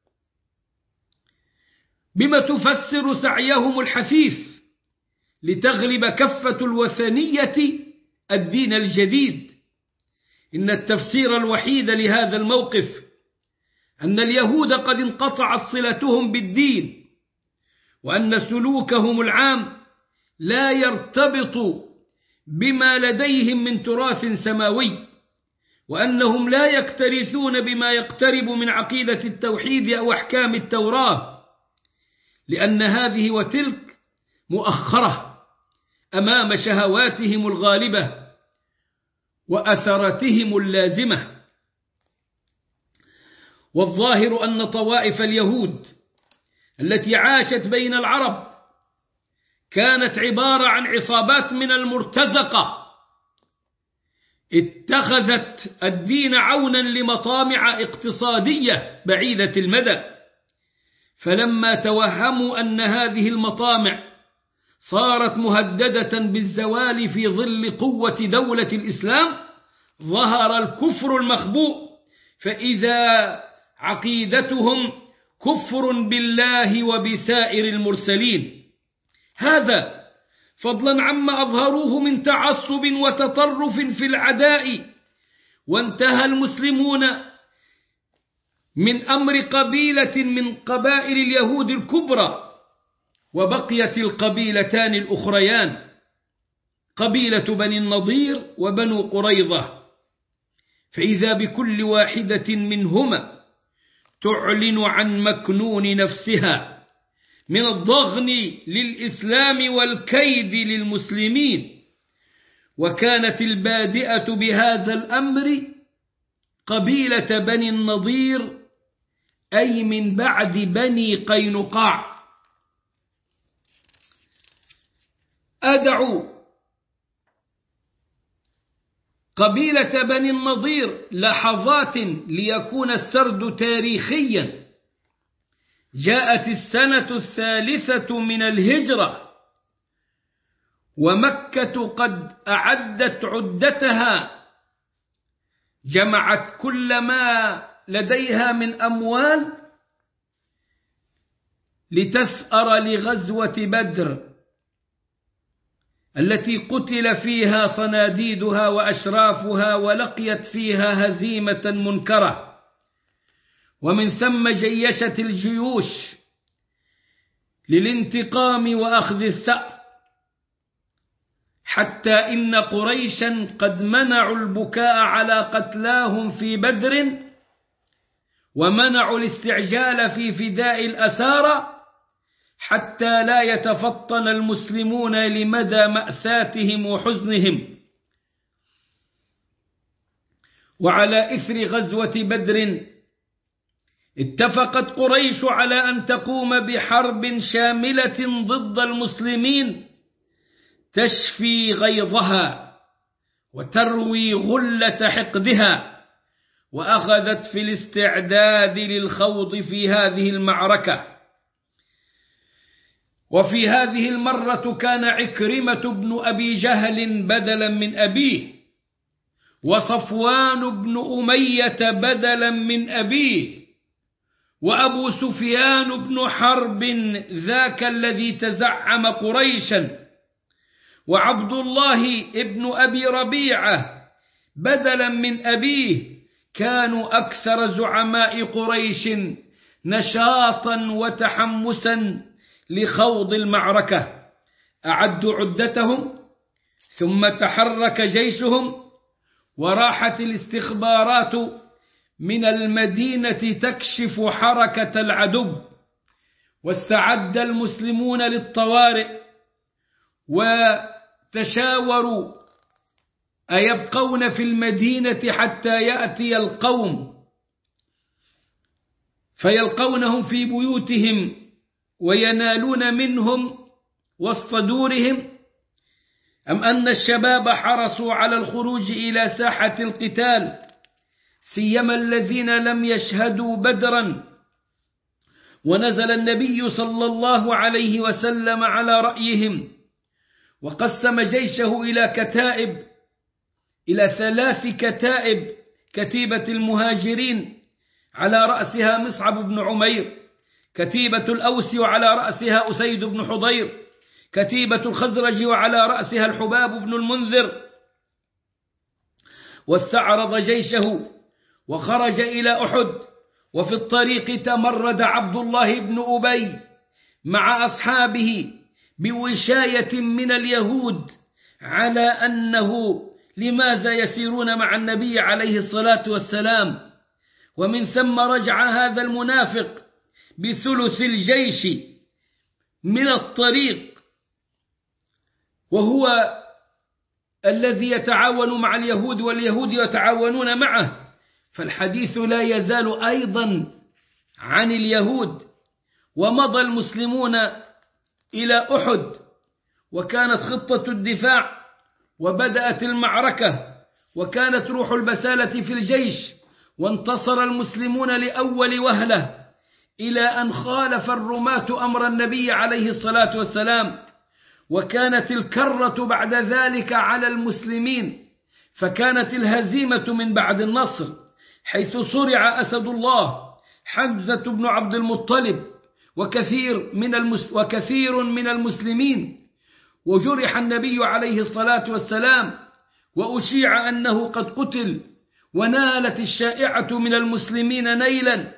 بما تفسر سعيهم الحثيث لتغلب كفة الوثنية الدين الجديد؟ إن التفسير الوحيد لهذا الموقف أن اليهود قد انقطعت صلتهم بالدين، وأن سلوكهم العام لا يرتبط بما لديهم من تراث سماوي، وأنهم لا يكترثون بما يقترب من عقيدة التوحيد أو أحكام التوراة، لأن هذه وتلك مؤخرة أمام شهواتهم الغالبة وأثرتهم اللازمة. والظاهر أن طوائف اليهود التي عاشت بين العرب كانت عبارة عن عصابات من المرتزقة اتخذت الدين عونا لمطامع اقتصادية بعيدة المدى، فلما توهموا أن هذه المطامع صارت مهددة بالزوال في ظل قوة دولة الإسلام، ظهر الكفر المخبوء، فإذا عقيدتهم كفر بالله وبسائر المرسلين. هذا فضلا عما أظهروه من تعصب وتطرف في العداء. وانتهى المسلمون من أمر قبيلة من قبائل اليهود الكبرى، وبقيت القبيلتان الأخريان قبيلة بني النضير وبنو قريظة، فإذا بكل واحدة منهما تعلن عن مكنون نفسها من الضغن للإسلام والكيد للمسلمين. وكانت البادئة بهذا الأمر قبيلة بني النضير، أي من بعد بني قينقاع. أدعو قبيلة بني النضير لحظات ليكون السرد تاريخيا. جاءت السنة 3 من الهجرة، ومكة قد أعدت عدتها، جمعت كل ما لديها من أموال لتثأر لغزوة بدر التي قتل فيها صناديدها وأشرافها، ولقيت فيها هزيمة منكرة، ومن ثم جيشت الجيوش للانتقام وأخذ الثأر، حتى إن قريشا قد منعوا البكاء على قتلاهم في بدر، ومنعوا الاستعجال في فداء الأسارى، حتى لا يتفطن المسلمون لمدى مأساتهم وحزنهم. وعلى إثر غزوة بدر اتفقت قريش على أن تقوم بحرب شاملة ضد المسلمين تشفي غيظها وتروي غلة حقدها، وأخذت في الاستعداد للخوض في هذه المعركة. وفي هذه المرة كان عكرمة بن أبي جهل بدلا من أبيه، وصفوان بن أمية بدلا من أبيه، وأبو سفيان بن حرب ذاك الذي تزعم قريشا، وعبد الله بن أبي ربيعة بدلا من أبيه، كانوا أكثر زعماء قريش نشاطا وتحمسا لخوض المعركة. أعدوا عدتهم، ثم تحرك جيشهم، وراحت الاستخبارات من المدينة تكشف حركة العدو، واستعد المسلمون للطوارئ، وتشاوروا أيبقون في المدينة حتى يأتي القوم فيلقونهم في بيوتهم وينالون منهم وسط دورهم، أم أن الشباب حرصوا على الخروج إلى ساحة القتال، سيما الذين لم يشهدوا بدرا. ونزل النبي صلى الله عليه وسلم على رأيهم، وقسم جيشه إلى 3 كتائب: كتيبة المهاجرين على رأسها مصعب بن عمير، كتيبة الأوس وعلى رأسها أسيد بن حضير، كتيبة الخزرج وعلى رأسها الحباب بن المنذر. واستعرض جيشه وخرج إلى أحد، وفي الطريق تمرد عبد الله بن أبي مع أصحابه بوشاية من اليهود على أنه لماذا يسيرون مع النبي عليه الصلاة والسلام، ومن ثم رجع هذا المنافق بثلث الجيش من الطريق، وهو الذي يتعاون مع اليهود واليهود يتعاونون معه. فالحديث لا يزال أيضا عن اليهود. ومضى المسلمون إلى أحد، وكانت خطة الدفاع، وبدأت المعركة، وكانت روح البسالة في الجيش، وانتصر المسلمون لأول وهلة، إلى أن خالف الرماة أمر النبي عليه الصلاة والسلام، وكانت الكرة بعد ذلك على المسلمين، فكانت الهزيمة من بعد النصر، حيث صرع أسد الله حمزة بن عبد المطلب وكثير من المسلمين، وجرح النبي عليه الصلاة والسلام، وأشيع أنه قد قتل، ونالت الشائعة من المسلمين نيلا،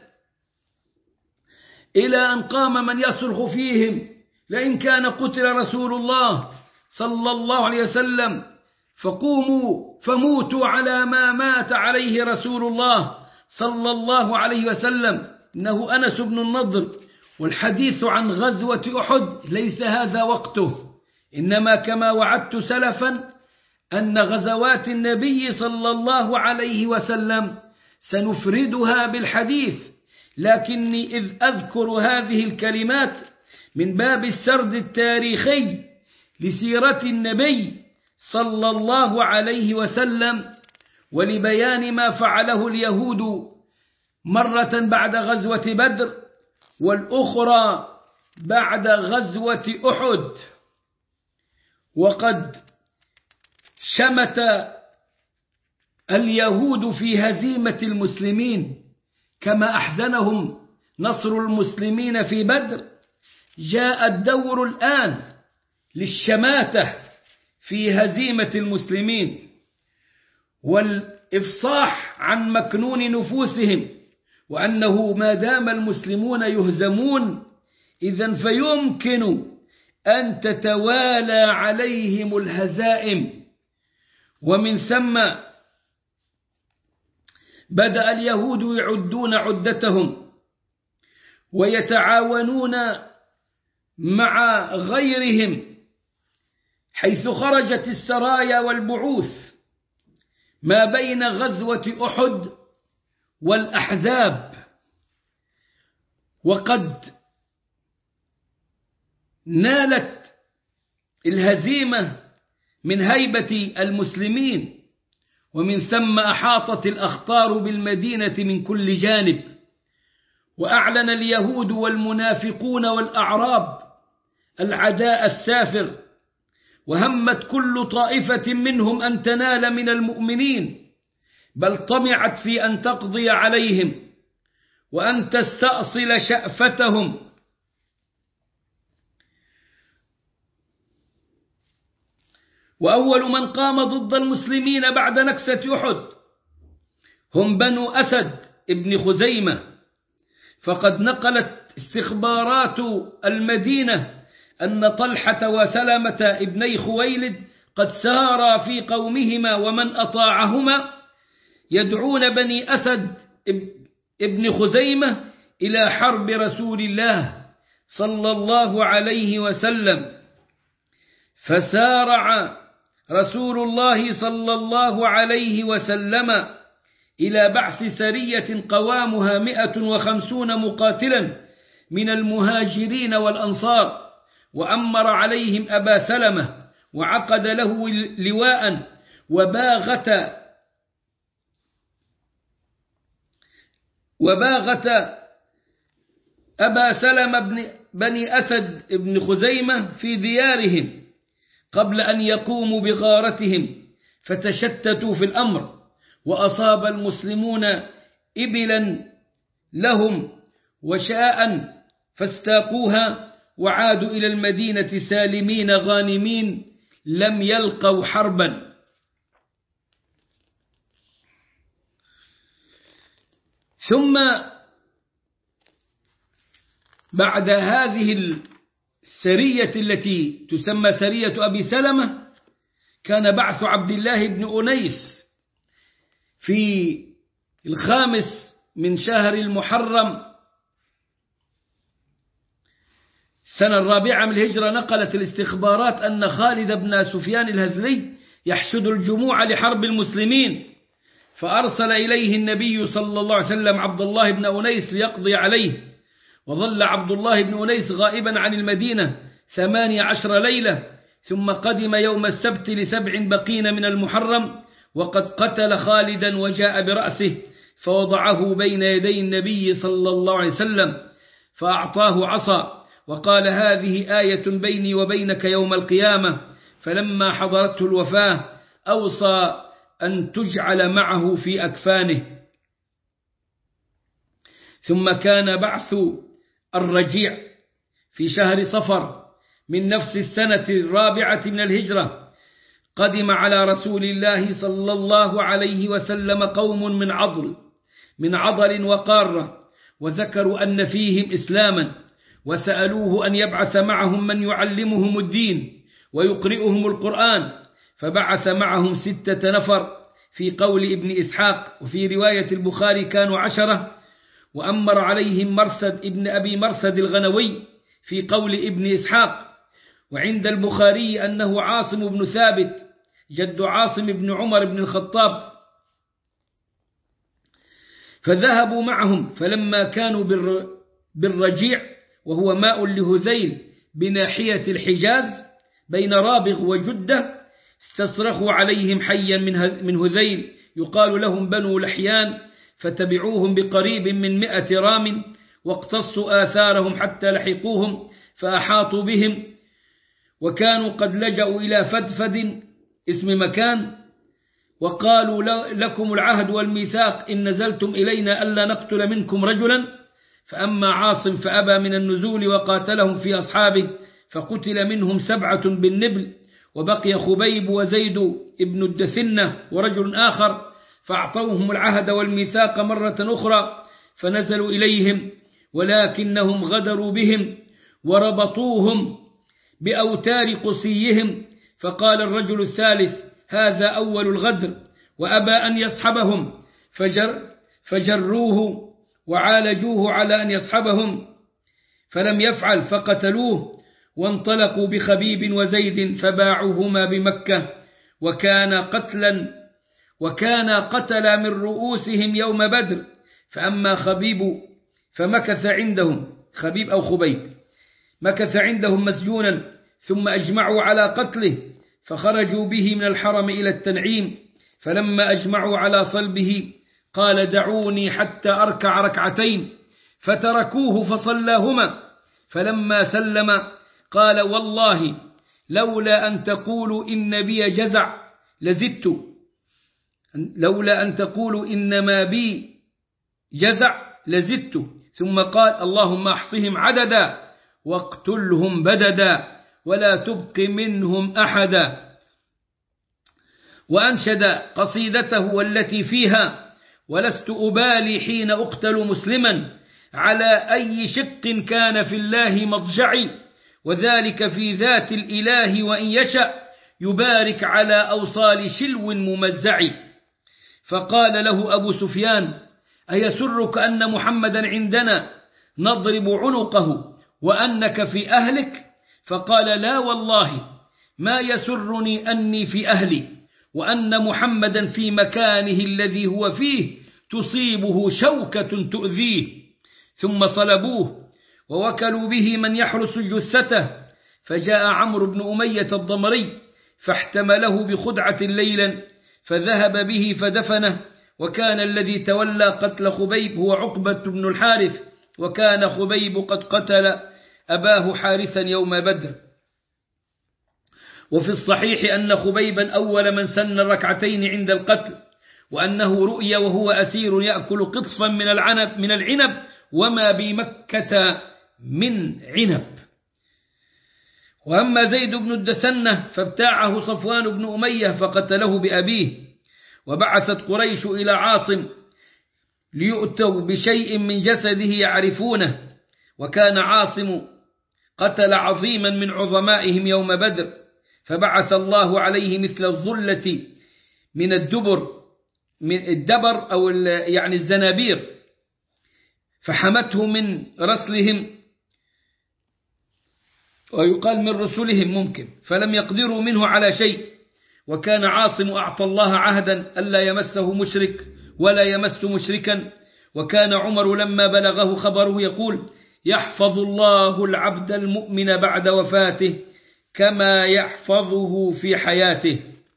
إلى أن قام من يصرخ فيهم: لئن كان قتل رسول الله صلى الله عليه وسلم فقوموا فموتوا على ما مات عليه رسول الله صلى الله عليه وسلم. إنه أنس بن النضر. والحديث عن غزوة أحد ليس هذا وقته، إنما كما وعدت سلفا أن غزوات النبي صلى الله عليه وسلم سنفردها بالحديث، لكني إذ أذكر هذه الكلمات من باب السرد التاريخي لسيرة النبي صلى الله عليه وسلم، ولبيان ما فعله اليهود مرة بعد غزوة بدر، والأخرى بعد غزوة أحد. وقد شمت اليهود في هزيمة المسلمين كما أحزنهم نصر المسلمين في بدر. جاء الدور الآن للشماتة في هزيمة المسلمين والإفصاح عن مكنون نفوسهم، وأنه ما دام المسلمون يهزمون إذن فيمكن أن تتوالى عليهم الهزائم. ومن ثم بدأ اليهود يعدون عدتهم ويتعاونون مع غيرهم، حيث خرجت السرايا والبعوث ما بين غزوة أحد والأحزاب. وقد نالت الهزيمة من هيبة المسلمين، ومن ثم أحاطت الأخطار بالمدينة من كل جانب، وأعلن اليهود والمنافقون والأعراب العداء السافر، وهمت كل طائفة منهم أن تنال من المؤمنين بل طمعت في أن تقضي عليهم وأن تستأصل شأفتهم. وأول من قام ضد المسلمين بعد نكسة أحد هم بنو أسد ابن خزيمة، فقد نقلت استخبارات المدينة أن طلحة وسلمة ابني خويلد قد سارا في قومهما ومن أطاعهما يدعون بني أسد ابن خزيمة إلى حرب رسول الله صلى الله عليه وسلم. فسارع رسول الله صلى الله عليه وسلم إلى بعث سرية قوامها 150 مقاتلا من المهاجرين والأنصار، وأمر عليهم أبا سلمة وعقد له لواء وباغت أبا سلمة بني أسد بن خزيمة في ديارهم قبل أن يقوموا بغارتهم، فتشتتوا في الأمر، وأصاب المسلمون إبلا لهم وشاء فاستاقوها وعادوا إلى المدينة سالمين غانمين لم يلقوا حربا. ثم بعد هذه السرية التي تسمى سرية أبي سلمة كان بعث عبد الله بن أنيس في 5 من شهر المحرم السنة 4 من الهجرة. نقلت الاستخبارات أن خالد بن سفيان الهزلي يحشد الجموع لحرب المسلمين، فأرسل إليه النبي صلى الله عليه وسلم عبد الله بن أنيس ليقضي عليه، وظل عبد الله بن أنيس غائبا عن المدينة 18 ليلة، ثم قدم يوم السبت ل7 بقين من المحرم، وقد قتل خالدا وجاء برأسه فوضعه بين يدي النبي صلى الله عليه وسلم، فأعطاه عصا وقال: هذه آية بيني وبينك يوم القيامة. فلما حضرته الوفاة أوصى أن تجعل معه في أكفانه. ثم كان بعث الرجيع في شهر صفر من نفس السنة 4 من الهجرة. قدم على رسول الله صلى الله عليه وسلم قوم من عضل وقارة، وذكروا أن فيهم إسلاما، وسألوه أن يبعث معهم من يعلمهم الدين ويقرئهم القرآن، فبعث معهم 6 نفر في قول ابن إسحاق، وفي رواية البخاري كانوا 10، وأمر عليهم مرثد ابن أبي مرثد الغنوي في قول ابن إسحاق. وعند البخاري أنه عاصم بن ثابت جد عاصم بن عمر بن الخطاب، فذهبوا معهم. فلما كانوا بالرجيع وهو ماء لهذيل بناحية الحجاز بين رابغ وجدة، استصرخوا عليهم حيا من هذيل يقال لهم بنو لحيان، فتبعوهم بقريب من 100 رام، واقتصوا آثارهم حتى لحقوهم فأحاطوا بهم، وكانوا قد لجأوا إلى فدفد اسم مكان، وقالوا: لكم العهد والميثاق إن نزلتم إلينا ألا نقتل منكم رجلا. فأما عاصم فأبى من النزول وقاتلهم في أصحابه، فقتل منهم 7 بالنبل، وبقي خبيب وزيد ابن الدثنة ورجل آخر، فأعطوهم العهد والميثاق مرة أخرى، فنزلوا إليهم، ولكنهم غدروا بهم وربطوهم بأوتار قصيهم. فقال الرجل الثالث: هذا أول الغدر، وأبى أن يصحبهم، فجروه وعالجوه على أن يصحبهم، فلم يفعل، فقتلوه، وانطلقوا بخبيب وزيد فباعوهما بمكة، وكان قتل من رؤوسهم يوم بدر. فأما خبيب فمكث عندهم، خبيب أو خبيب، مكث عندهم مسجونا، ثم أجمعوا على قتله، فخرجوا به من الحرم إلى التنعيم. فلما أجمعوا على صلبه قال: دعوني حتى أركع 2 ركعتين، فتركوه فصلاهما. فلما سلم قال: والله لولا أن تقولوا إن بي جزع لزدت. لولا أن تقولوا إنما بي جزع لزدت. ثم قال اللهم احصهم عددا واقتلهم بددا ولا تبق منهم أحدا. وأنشد قصيدته والتي فيها ولست أبالي حين أقتل مسلما على أي شق كان في الله مضجعي وذلك في ذات الإله وإن يشأ يبارك على أوصال شلو ممزع. فقال له أبو سفيان أيسرك أن محمدا عندنا نضرب عنقه وأنك في أهلك؟ فقال لا والله ما يسرني أني في أهلي وأن محمدا في مكانه الذي هو فيه تصيبه شوكة تؤذيه. ثم صلبوه ووكلوا به من يحرس جثته. فجاء عمرو بن أمية الضمري فاحتمله بخدعة ليلا فذهب به فدفنه. وكان الذي تولى قتل خبيب هو عقبة بن الحارث وكان خبيب قد قتل أباه حارثا يوم بدر. وفي الصحيح أن خبيبا أول من سن الركعتين عند القتل وأنه رؤي وهو أسير يأكل قطفا من العنب وما بمكة من عنب. وأما زيد بن الدثنة فابتاعه صفوان بن أمية فقتله بأبيه. وبعثت قريش إلى عاصم ليؤتوا بشيء من جسده يعرفونه. وكان عاصم قتل عظيما من عظمائهم يوم بدر فبعث الله عليه مثل الظلة من الدبر أو يعني الزنابير فحمته من رسلهم ويقال من رسلهم ممكن فلم يقدروا منه على شيء. وكان عاصم أعطى الله عهدا ألا يمسه مشرك ولا يمس مشركا. وكان عمر لما بلغه خبره يقول يحفظ الله العبد المؤمن بعد وفاته كما يحفظه في حياته.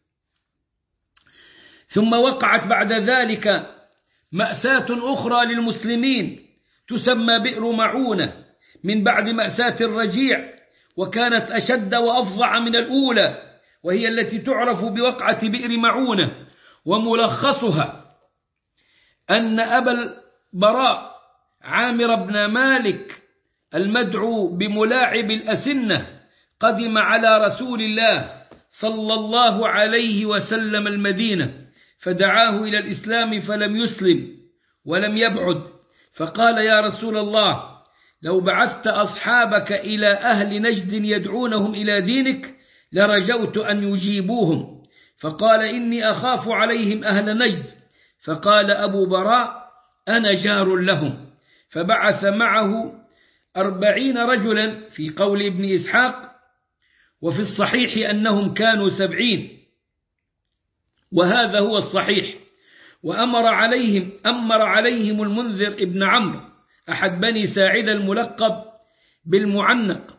ثم وقعت بعد ذلك مأساة أخرى للمسلمين تسمى بئر معونة من بعد مأساة الرجيع وكانت أشد وأفظع من الأولى وهي التي تعرف بوقعة بئر معونة. وملخصها أن أبا البراء عامر بن مالك المدعو بملاعب الأسنة قدم على رسول الله صلى الله عليه وسلم المدينة فدعاه إلى الإسلام فلم يسلم ولم يبعد. فقال يا رسول الله لو بعثت أصحابك إلى أهل نجد يدعونهم إلى دينك لرجوت أن يجيبوهم. فقال إني أخاف عليهم أهل نجد. فقال أبو براء أنا جار لهم. فبعث معه 40 رجلا في قول ابن إسحاق وفي الصحيح أنهم كانوا 70 وهذا هو الصحيح. وأمر عليهم المنذر ابن عمرو أحد بني ساعدة الملقب بالمعنق.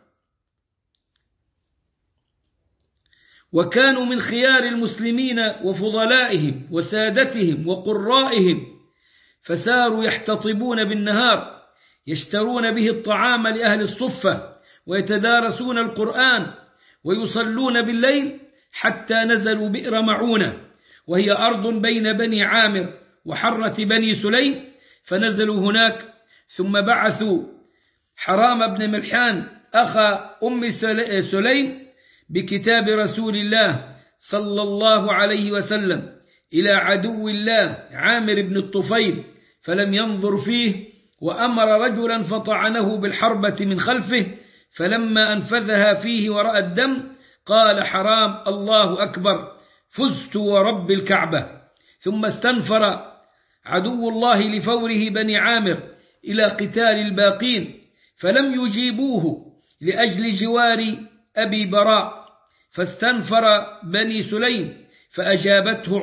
وكانوا من خيار المسلمين وفضلائهم وسادتهم وقرائهم فساروا يحتطبون بالنهار يشترون به الطعام لأهل الصفة ويتدارسون القرآن ويصلون بالليل حتى نزلوا بئر معونة وهي أرض بين بني عامر وحرة بني سليم فنزلوا هناك. ثم بعثوا حرام بن ملحان أخا أم سليم بكتاب رسول الله صلى الله عليه وسلم إلى عدو الله عامر بن الطفيل فلم ينظر فيه وأمر رجلا فطعنه بالحربة من خلفه فلما أنفذها فيه ورأى الدم قال حرام الله أكبر فزت ورب الكعبة. ثم استنفر عدو الله لفوره بني عامر إلى قتال الباقين فلم يجيبوه لأجل جوار أبي براء فاستنفر بني سليم فأجابته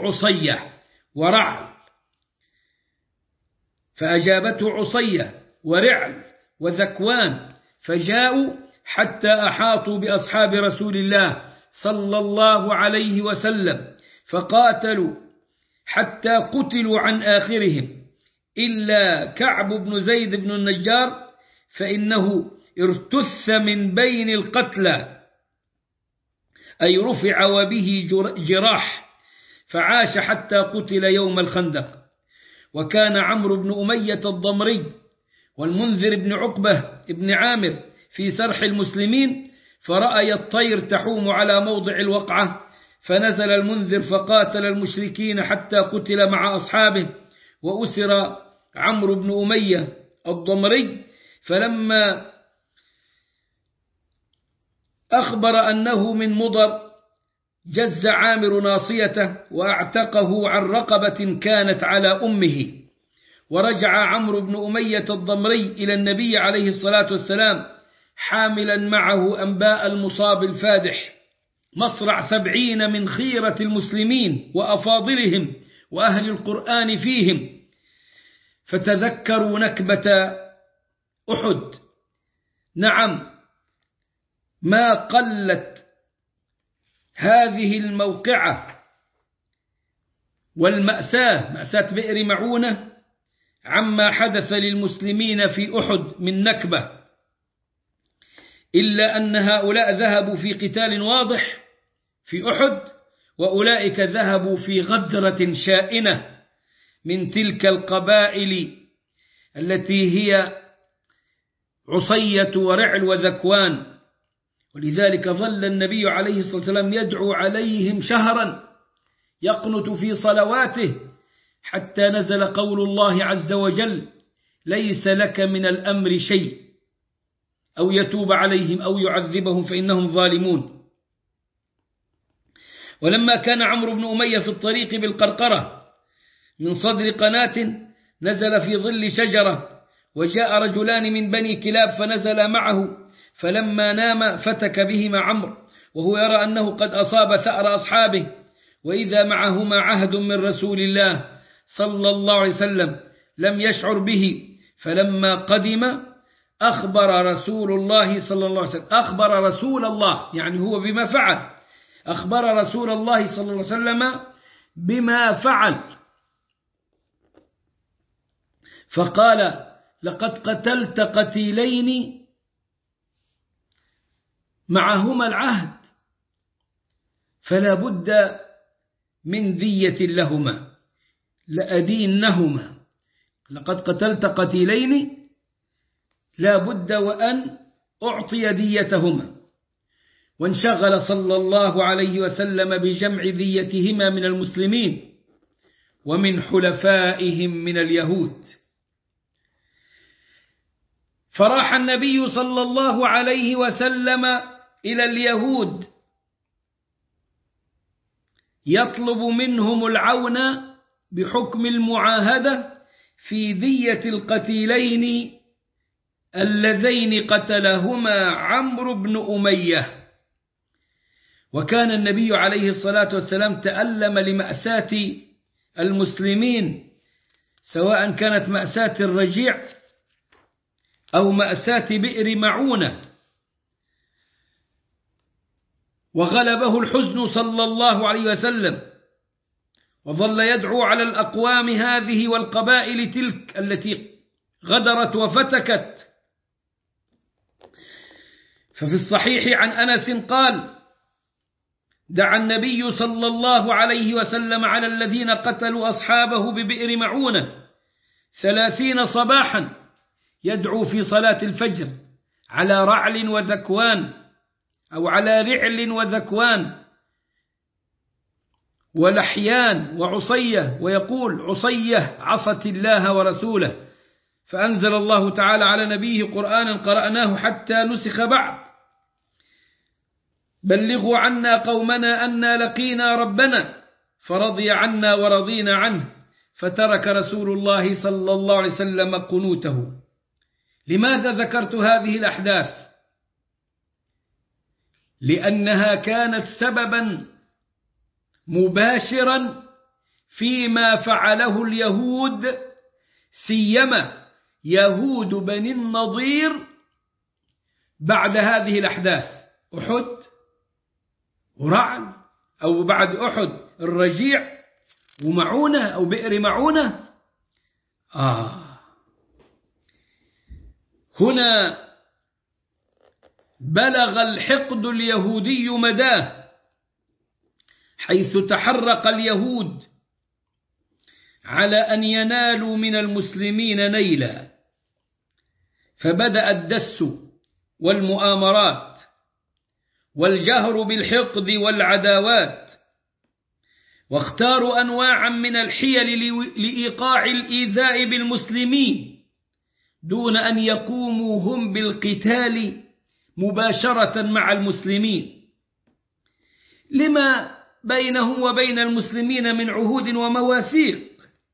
عصية ورعل وذكوان فجاءوا حتى أحاطوا بأصحاب رسول الله صلى الله عليه وسلم فقاتلوا حتى قتلوا عن آخرهم إلا كعب بن زيد بن النجار فإنه ارتث من بين القتلى أي رفع وبه جراح فعاش حتى قتل يوم الخندق. وكان عمرو بن أمية الضمري والمنذر بن عقبة بن عامر في سرح المسلمين، فرأي الطير تحوم على موضع الوقعة، فنزل المنذر فقاتل المشركين حتى قتل مع أصحابه، وأسر عمرو بن أمية الضمري. فلما أخبر أنه من مضر جز عامر ناصيته وأعتقه عن رقبة كانت على أمه. ورجع عمرو بن أمية الضمري إلى النبي عليه الصلاة والسلام حاملا معه أنباء المصاب الفادح، مصرع 70 من خيرة المسلمين وأفاضلهم وأهل القرآن فيهم، فتذكروا نكبة أحد. نعم، ما قلت هذه الموقعة والمأساة، مأساة بئر معونة، عما حدث للمسلمين في أحد من نكبة، إلا أن هؤلاء ذهبوا في قتال واضح في أحد، وأولئك ذهبوا في غدرة شائنة من تلك القبائل التي هي عصية ورعل وذكوان. ولذلك ظل النبي عليه الصلاة والسلام يدعو عليهم شهرا، يقنت في صلواته، حتى نزل قول الله عز وجل: ليس لك من الأمر شيء، أو يتوب عليهم أو يعذبهم فإنهم ظالمون. ولما كان عمرو بن أمية في الطريق بالقرقرة من صدر قناة، نزل في ظل شجرة، وجاء رجلان من بني كلاب فنزل معه، فلما نام فتك بهما عمرو وهو يرى أنه قد أصاب ثأر أصحابه، وإذا معهما عهد من رسول الله صلى الله عليه وسلم لم يشعر به. فلما قدم أخبر رسول الله صلى الله عليه وسلم، أخبر رسول الله يعني هو بما فعل، أخبر رسول الله صلى الله عليه وسلم بما فعل، فقال: لقد قتلت قتيلين معهما العهد، فلا بد من دية لهما لأدينهما. لقد قتلت قتيلين لا بد وأن أعطي ديتهما. وانشغل صلى الله عليه وسلم بجمع ديتهما من المسلمين ومن حلفائهم من اليهود. فراح النبي صلى الله عليه وسلم إلى اليهود يطلب منهم العون بحكم المعاهدة في دية القتيلين اللذين قتلهما عمرو بن أمية. وكان النبي عليه الصلاة والسلام تألم لمأساة المسلمين، سواء كانت مأساة الرجيع أو مأساة بئر معونة، وغلبه الحزن صلى الله عليه وسلم، وظل يدعو على الأقوام هذه والقبائل تلك التي غدرت وفتكت. ففي الصحيح عن أنس قال: دعا النبي صلى الله عليه وسلم على الذين قتلوا أصحابه ببئر معونة 30 صباحا، يدعو في صلاة الفجر على رعل وذكوان، أو على رعل وذكوان ولحيان وعصية، ويقول: عصية عصت الله ورسوله، فأنزل الله تعالى على نبيه قرآنا قرأناه حتى نسخ بعد: بلغوا عنا قومنا أنا لقينا ربنا فرضي عنا ورضينا عنه، فترك رسول الله صلى الله عليه وسلم قنوته. لماذا ذكرت هذه الأحداث؟ لأنها كانت سببا مباشرا فيما فعله اليهود، سيما يهود بني النضير بعد هذه الأحداث، أحد ورعل، أو بعد أحد الرجيع ومعونة أو بئر معونة. هنا بلغ الحقد اليهودي مداه، حيث تحرق اليهود على أن ينالوا من المسلمين نيلا، فبدأ الدس والمؤامرات والجهر بالحقد والعداوات، واختاروا أنواعا من الحيل لإيقاع الإيذاء بالمسلمين دون أن يقوموا هم بالقتال مباشرة مع المسلمين، لما بينهم وبين المسلمين من عهود ومواثيق،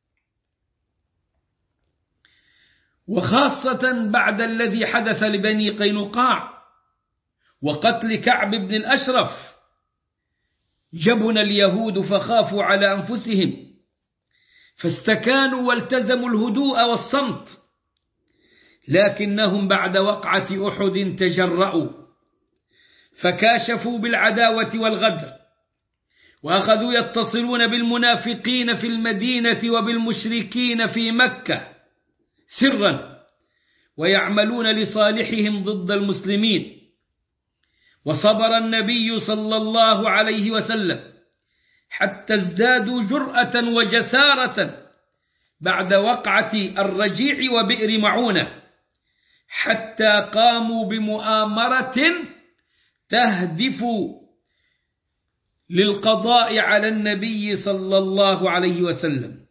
وخاصة بعد الذي حدث لبني قينقاع وقتل كعب بن الأشرف. جبن اليهود فخافوا على أنفسهم فاستكانوا والتزموا الهدوء والصمت، لكنهم بعد وقعة أحد تجرؤوا فكاشفوا بالعداوة والغدر، وأخذوا يتصلون بالمنافقين في المدينة وبالمشركين في مكة سرا، ويعملون لصالحهم ضد المسلمين. وصبر النبي صلى الله عليه وسلم حتى ازدادوا جرأة وجسارة بعد وقعة الرجيع وبئر معونة، حتى قاموا بمؤامرة تهدف للقضاء على النبي صلى الله عليه وسلم.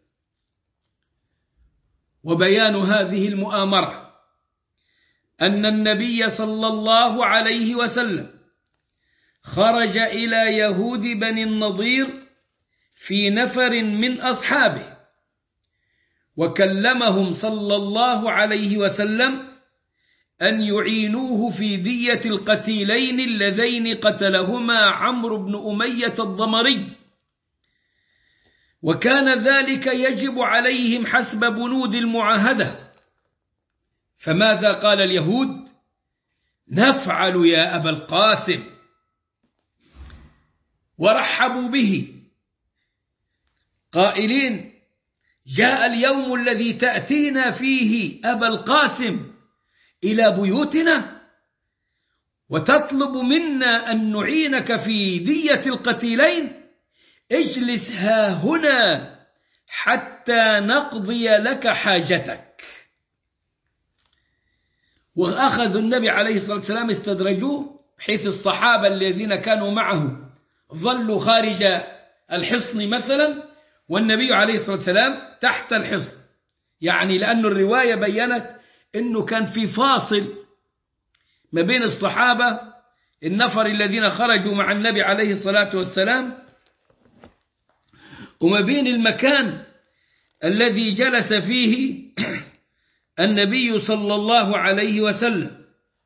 وبيان هذه المؤامرة أن النبي صلى الله عليه وسلم خرج إلى يهود بني النضير في نفر من أصحابه، وكلمهم صلى الله عليه وسلم أن يعينوه في دية القتيلين اللذين قتلهما عمرو بن أمية الضمري، وكان ذلك يجب عليهم حسب بنود المعاهدة. فماذا قال اليهود؟ نفعل يا أبا القاسم، ورحبوا به قائلين جاء اليوم الذي تأتينا فيه أبا القاسم إلى بيوتنا وتطلب منا أن نعينك في دية القتيلين، اجلس ها هنا حتى نقضي لك حاجتك. وأخذ النبي عليه الصلاة والسلام استدرجوه، بحيث الصحابة الذين كانوا معه ظلوا خارج الحصن مثلا، والنبي عليه الصلاة والسلام تحت الحصن، يعني لأن الرواية بيّنت أنه كان في فاصل ما بين الصحابة النفر الذين خرجوا مع النبي عليه الصلاة والسلام وما بين المكان الذي جلس فيه النبي صلى الله عليه وسلم.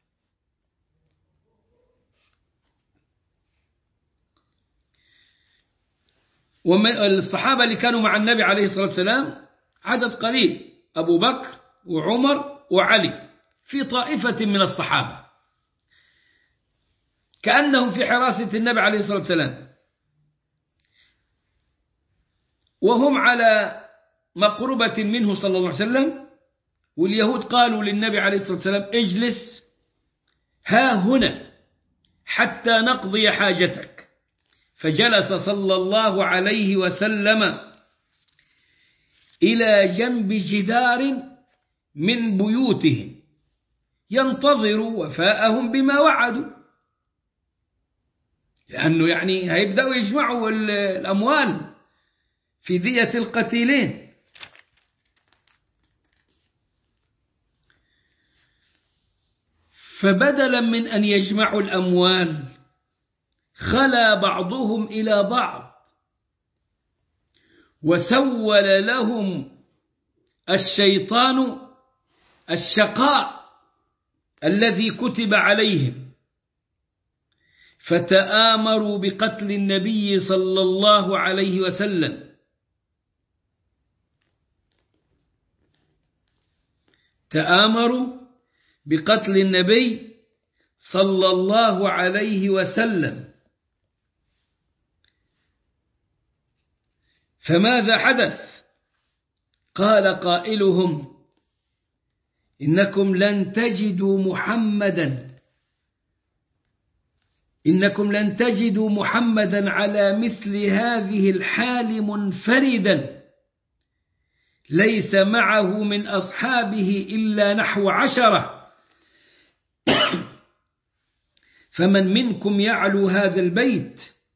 والصحابة اللي كانوا مع النبي عليه الصلاة والسلام عدد قليل، أبو بكر وعمر وعلي في طائفة من الصحابة كأنهم في حراسة النبي عليه الصلاة والسلام، وهم على مقربة منه صلى الله عليه وسلم. واليهود قالوا للنبي عليه الصلاة والسلام اجلس ها هنا حتى نقضي حاجتك، فجلس صلى الله عليه وسلم إلى جنب جدار من بيوتهم ينتظر وفاءهم بما وعدوا، لأنه يعني هيبدأوا يجمعوا الأموال في دية القتيلين. فبدلا من أن يجمعوا الأموال خلا بعضهم إلى بعض، وسول لهم الشيطان الشقاء الذي كتب عليهم، فتآمروا بقتل النبي صلى الله عليه وسلم. تآمروا بقتل النبي صلى الله عليه وسلم. فماذا حدث؟ قال قائلهم إنكم لن تجدوا محمدا إنكم لن تجدوا محمدا على مثل هذه الحال منفردا، ليس معه من أصحابه إلا نحو 10، فمن منكم يعلو هذا البيت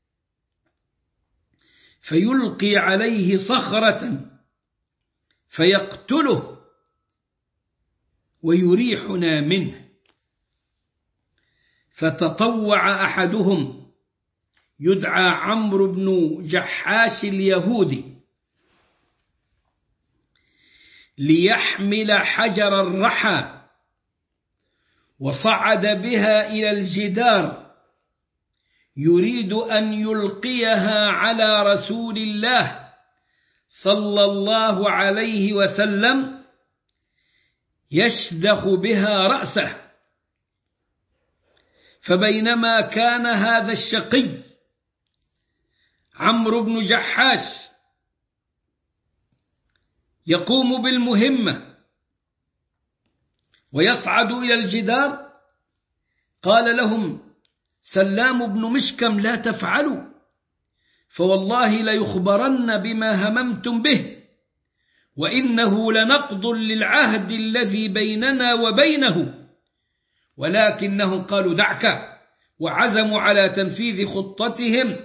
فيلقي عليه صخرة فيقتله ويريحنا منه. فتطوع أحدهم يدعى عمرو بن جحاش اليهودي ليحمل حجر الرحى، وصعد بها إلى الجدار يريد أن يلقيها على رسول الله صلى الله عليه وسلم يشدخ بها رأسه. فبينما كان هذا الشقي عمرو بن جحاش يقوم بالمهمة ويصعد إلى الجدار، قال لهم سلام بن مشكم لا تفعلوا، فوالله ليخبرن بما هممتم به، وإنه لنقض للعهد الذي بيننا وبينه. ولكنهم قالوا دعك، وعزموا على تنفيذ خطتهم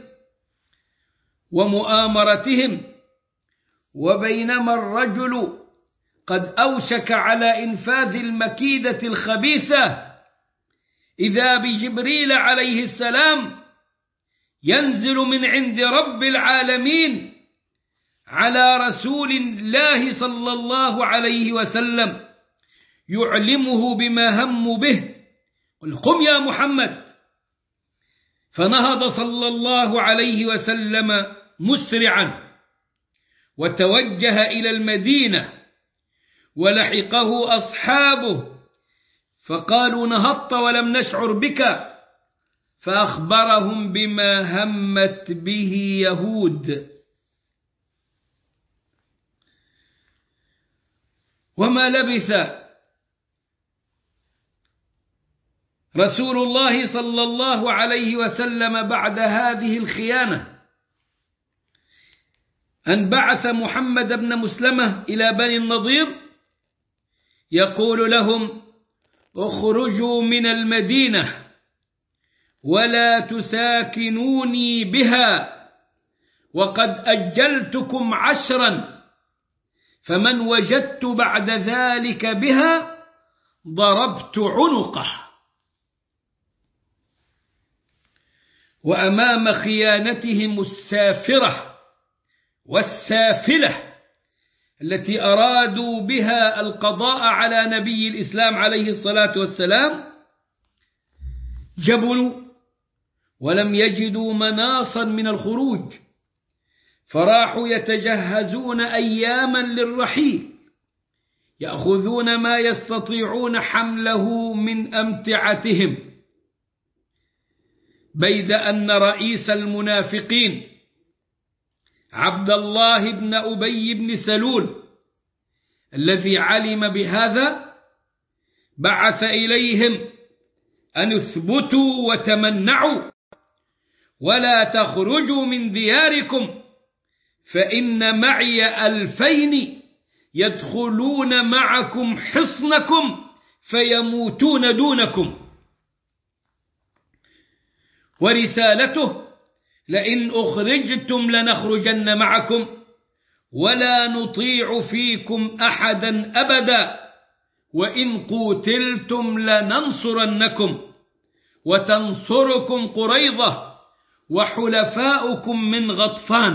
ومؤامرتهم. وبينما الرجل قد أوشك على إنفاذ المكيدة الخبيثة إذا بجبريل عليه السلام ينزل من عند رب العالمين على رسول الله صلى الله عليه وسلم يعلمه بما هم به، قل قم يا محمد. فنهض صلى الله عليه وسلم مسرعا وتوجه إلى المدينة، ولحقه أصحابه فقالوا نهضت ولم نشعر بك، فأخبرهم بما همت به يهود. وما لبث رسول الله صلى الله عليه وسلم بعد هذه الخيانة أن بعث محمد بن مسلمة إلى بني النضير يقول لهم اخرجوا من المدينة ولا تساكنوني بها، وقد أجلتكم 10، فمن وجدت بعد ذلك بها ضربت عنقه. وأمام خيانتهم السافرة والسافلة التي أرادوا بها القضاء على نبي الإسلام عليه الصلاة والسلام جبنوا ولم يجدوا مناصا من الخروج، فراحوا يتجهزون أياما للرحيل، يأخذون ما يستطيعون حمله من أمتعتهم، بيد أن رئيس المنافقين عبد الله بن أبي بن سلول الذي علم بهذا بعث إليهم أن اثبتوا وتمنعوا ولا تخرجوا من دياركم، فإن معي 2000 يدخلون معكم حصنكم فيموتون دونكم. ورسالته لئن أخرجتم لنخرجن معكم ولا نطيع فيكم أحدا أبدا، وإن قتلتم لننصرنكم. وتنصركم قريظة وحلفاؤكم من غطفان.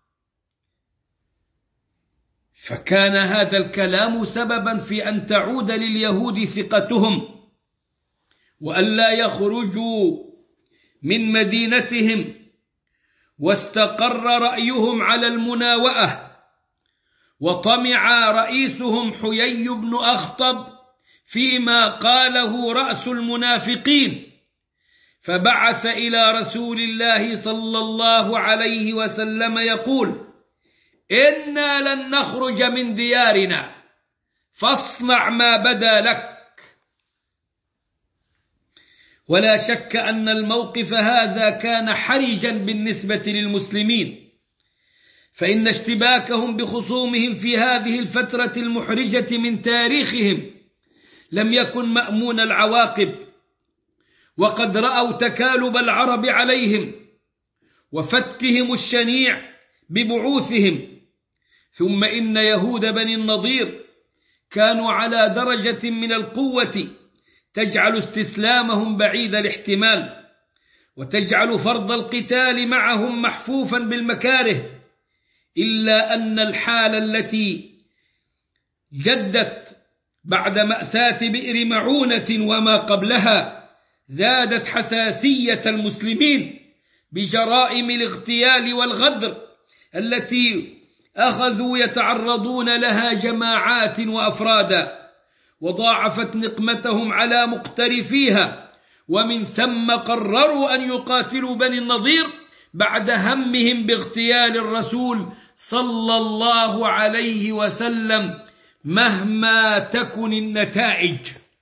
فكان هذا الكلام سببا في أن تعود لليهود ثقتهم وألا يخرجوا من مدينتهم، واستقر رأيهم على المناوئة. وطمع رئيسهم حيي بن أخطب فيما قاله رأس المنافقين، فبعث إلى رسول الله صلى الله عليه وسلم يقول إنا لن نخرج من ديارنا فاصنع ما بدا لك. ولا شك أن الموقف هذا كان حرجا بالنسبة للمسلمين، فإن اشتباكهم بخصومهم في هذه الفترة المحرجة من تاريخهم لم يكن مأمون العواقب، وقد رأوا تكالب العرب عليهم وفتكهم الشنيع ببعوثهم. ثم إن يهود بني النضير كانوا على درجة من القوة تجعل استسلامهم بعيد الاحتمال، وتجعل فرض القتال معهم محفوفا بالمكاره، إلا أن الحال التي جدت بعد مأساة بئر معونة وما قبلها زادت حساسية المسلمين بجرائم الاغتيال والغدر التي أخذوا يتعرضون لها جماعات وأفرادا، وضاعفت نقمتهم على مقترفيها، ومن ثم قرروا أن يقاتلوا بني النضير بعد همهم باغتيال الرسول صلى الله عليه وسلم مهما تكن النتائج.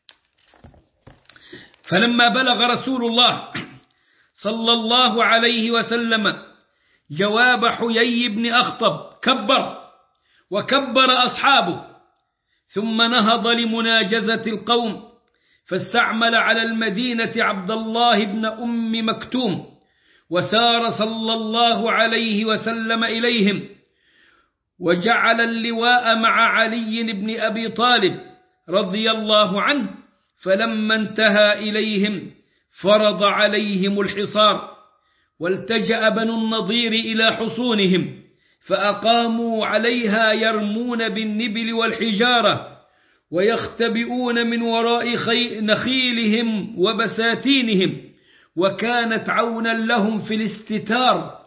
فلما بلغ رسول الله صلى الله عليه وسلم جواب حيي بن أخطب كبر، وكبر أصحابه، ثم نهض لمناجزة القوم، فاستعمل على المدينة عبد الله بن أم مكتوم، وسار صلى الله عليه وسلم إليهم، وجعل اللواء مع علي بن أبي طالب رضي الله عنه، فلما انتهى إليهم فرض عليهم الحصار، والتجأ بنو النضير إلى حصونهم فأقاموا عليها يرمون بالنبل والحجارة، ويختبئون من وراء نخيلهم وبساتينهم، وكانت عونا لهم في الاستتار.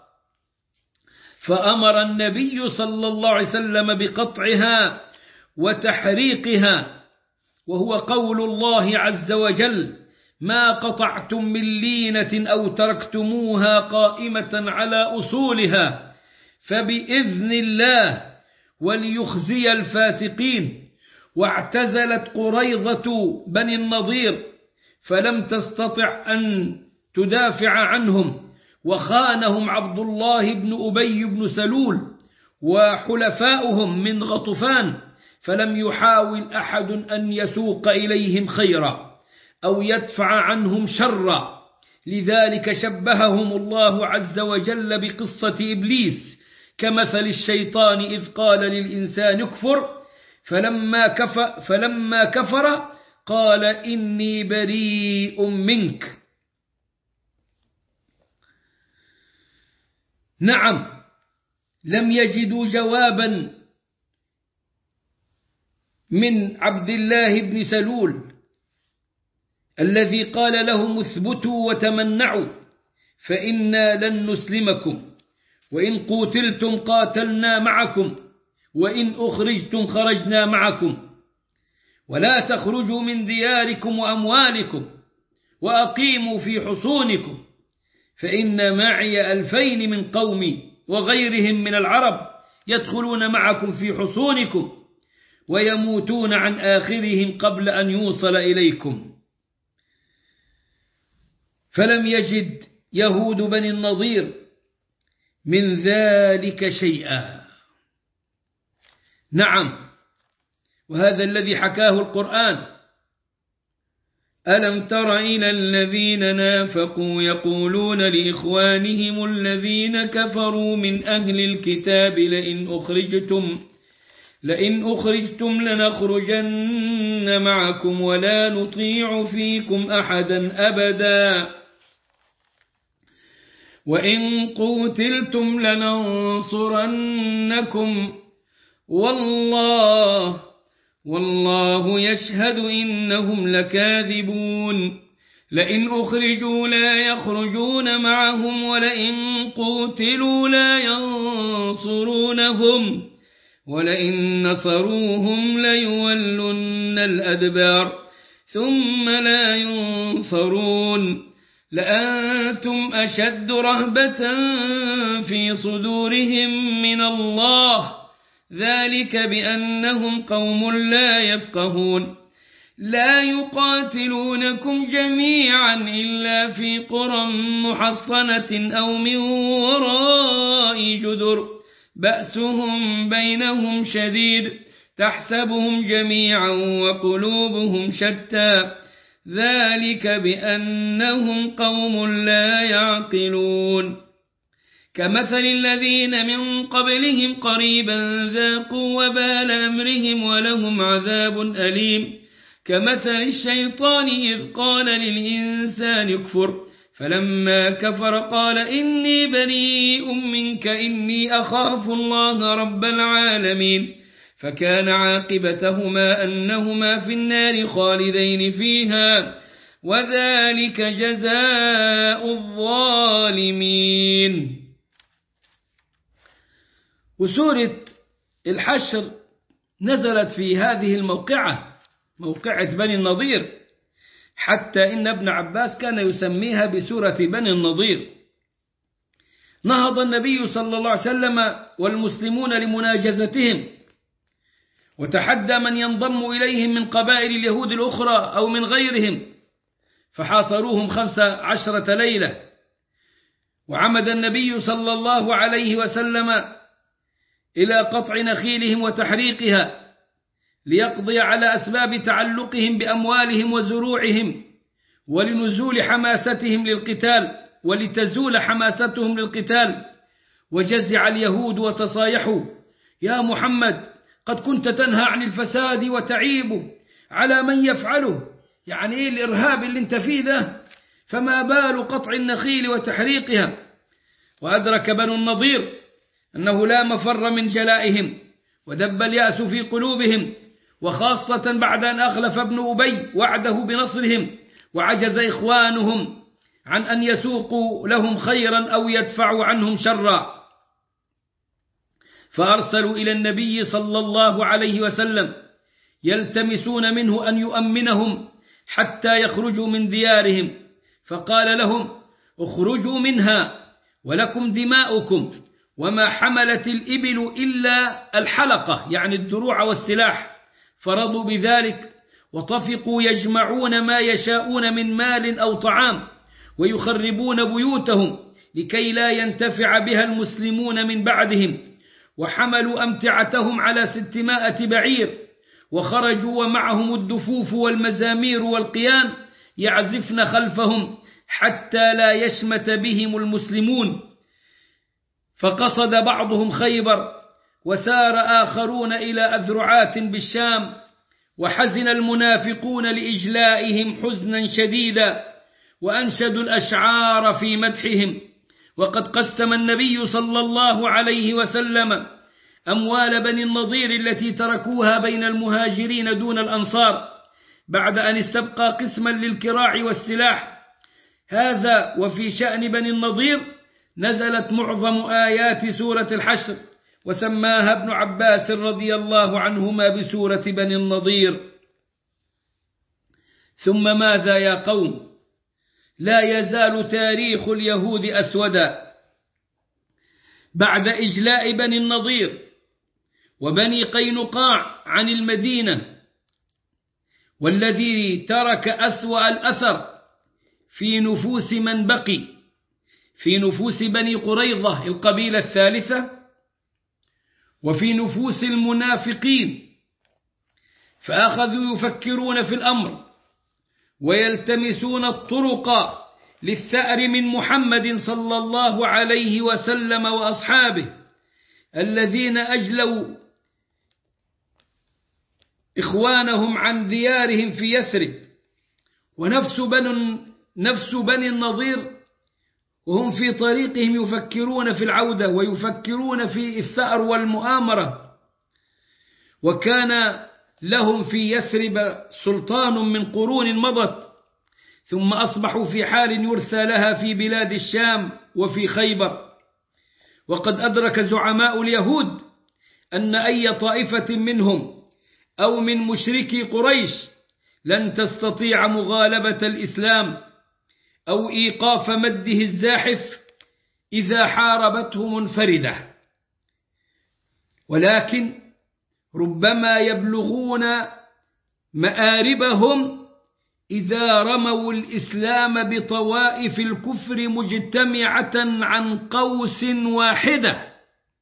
فأمر النبي صلى الله عليه وسلم بقطعها وتحريقها، وهو قول الله عز وجل: ما قطعتم من لينة أو تركتموها قائمة على أصولها فبإذن الله وليخزي الفاسقين. واعتزلت قريظة بني النضير فلم تستطع أن تدافع عنهم، وخانهم عبد الله بن أبي بن سلول وحلفاؤهم من غطفان، فلم يحاول أحد أن يسوق إليهم خيرا أو يدفع عنهم شرا. لذلك شبههم الله عز وجل بقصة إبليس كمثل الشيطان إذ قال للإنسان اكفر فلما كفر قال إني بريء منك. نعم، لم يجدوا جوابا من عبد الله بن سلول الذي قال لهم اثبتوا وتمنعوا فإنا لن نسلمكم، وإن قتلتم قاتلنا معكم، وإن أخرجتم خرجنا معكم، ولا تخرجوا من دياركم وأموالكم، وأقيموا في حصونكم، فإن معي 2000 من قومي وغيرهم من العرب يدخلون معكم في حصونكم ويموتون عن آخرهم قبل أن يوصل إليكم. فلم يجد يهود بني النضير من ذلك شيئا. نعم، وهذا الذي حكاه القرآن: ألم تر إلى الذين نافقوا يقولون لإخوانهم الذين كفروا من أهل الكتاب لئن أخرجتم لنخرجن معكم ولا نطيع فيكم أحدا أبدا وإن قوتلتم لننصرنكم والله يشهد إنهم لكاذبون. لئن أخرجوا لا يخرجون معهم ولئن قوتلوا لا ينصرونهم ولئن نصروهم ليولن الأدبار ثم لا ينصرون. لأنتم أشد رهبة في صدورهم من الله، ذلك بأنهم قوم لا يفقهون. لا يقاتلونكم جميعا إلا في قرى محصنة أو من وراء جدر بأسهم بينهم شديد تحسبهم جميعا وقلوبهم شتى ذلك بأنهم قوم لا يعقلون كمثل الذين من قبلهم قريبا ذاقوا وبال أمرهم ولهم عذاب أليم كمثل الشيطان إذ قال للإنسان اكفر فلما كفر قال إني بريء منك إني أخاف الله رب العالمين فكان عاقبتهما أنهما في النار خالدين فيها وذلك جزاء الظالمين. وسورة الحشر نزلت في هذه الموقعة موقعة بني النضير حتى إن ابن عباس كان يسميها بسورة بني النضير. نهض النبي صلى الله عليه وسلم والمسلمون لمناجزتهم وتحدى من ينضم إليهم من قبائل اليهود الأخرى أو من غيرهم فحاصروهم 15 ليلة. وعمد النبي صلى الله عليه وسلم إلى قطع نخيلهم وتحريقها ليقضي على أسباب تعلقهم بأموالهم وزروعهم ولنزول حماستهم للقتال ولتزول حماستهم للقتال. وجزع اليهود وتصايحوا يا محمد قد كنت تنهى عن الفساد وتعيب على من يفعله، يعني إيه الإرهاب اللي انت فيه ده؟ فما بال قطع النخيل وتحريقها. وأدرك بنو النضير أنه لا مفر من جلائهم ودب اليأس في قلوبهم، وخاصة بعد أن أغلف ابن أبي وعده بنصرهم وعجز إخوانهم عن أن يسوقوا لهم خيرا أو يدفعوا عنهم شرا. فأرسلوا إلى النبي صلى الله عليه وسلم يلتمسون منه أن يؤمنهم حتى يخرجوا من ديارهم، فقال لهم اخرجوا منها ولكم دماؤكم وما حملت الإبل إلا الحلقة يعني الدروع والسلاح. فرضوا بذلك وطفقوا يجمعون ما يشاءون من مال أو طعام ويخربون بيوتهم لكي لا ينتفع بها المسلمون من بعدهم. وحملوا أمتعتهم على 600 بعير وخرجوا ومعهم الدفوف والمزامير والقيان يعزفن خلفهم حتى لا يشمت بهم المسلمون. فقصد بعضهم خيبر وسار آخرون إلى أذرعات بالشام. وحزن المنافقون لإجلائهم حزنا شديدا وأنشدوا الأشعار في مدحهم. وقد قسم النبي صلى الله عليه وسلم أموال بني النضير التي تركوها بين المهاجرين دون الأنصار بعد أن استبقى قسما للكراع والسلاح. هذا وفي شأن بني النضير نزلت معظم آيات سورة الحشر وسماها ابن عباس رضي الله عنهما بسورة بني النضير. ثم ماذا يا قوم؟ لا يزال تاريخ اليهود أسودا. بعد إجلاء بني النضير وبني قينقاع عن المدينة، والذي ترك أسوأ الأثر في نفوس من بقي في نفوس بني قريظة القبيلة الثالثة وفي نفوس المنافقين، فأخذوا يفكرون في الأمر ويلتمسون الطرق للثأر من محمد صلى الله عليه وسلم وأصحابه الذين أجلوا إخوانهم عن ديارهم في يثرب. ونفس بني النضير وهم في طريقهم يفكرون في العودة ويفكرون في الثأر والمؤامرة. وكان لهم في يثرب سلطان من قرون مضت، ثم أصبحوا في حال يرثى لها في بلاد الشام وفي خيبر. وقد أدرك زعماء اليهود أن أي طائفة منهم أو من مشركي قريش لن تستطيع مغالبة الإسلام أو إيقاف مده الزاحف إذا حاربته منفردة، ولكن ربما يبلغون مآربهم إذا رموا الإسلام بطوائف الكفر مجتمعة عن قوس واحدة،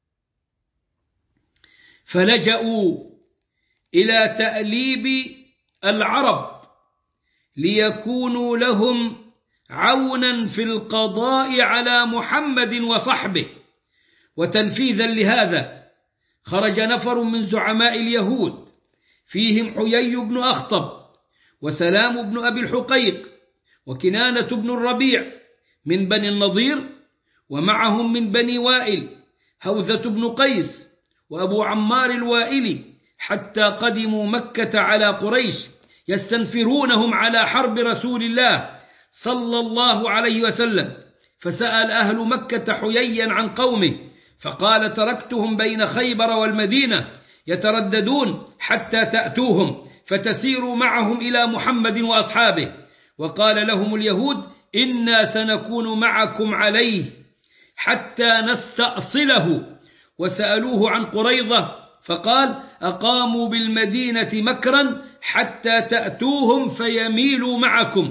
فلجأوا إلى تأليب العرب ليكونوا لهم عونا في القضاء على محمد وصحبه. وتنفيذا لهذا خرج نفر من زعماء اليهود فيهم حيي بن أخطب وسلام بن أبي الحقيق وكنانة بن الربيع من بني النضير، ومعهم من بني وائل هوذة بن قيس وأبو عمار الوائلي، حتى قدموا مكة على قريش يستنفرونهم على حرب رسول الله صلى الله عليه وسلم. فسأل أهل مكة حييا عن قومه فقال: تركتهم بين خيبر والمدينة يترددون حتى تأتوهم فتسيروا معهم إلى محمد وأصحابه. وقال لهم اليهود: إنا سنكون معكم عليه حتى نستأصله. وسألوه عن قريظة فقال: أقاموا بالمدينة مكرا حتى تأتوهم فيميلوا معكم.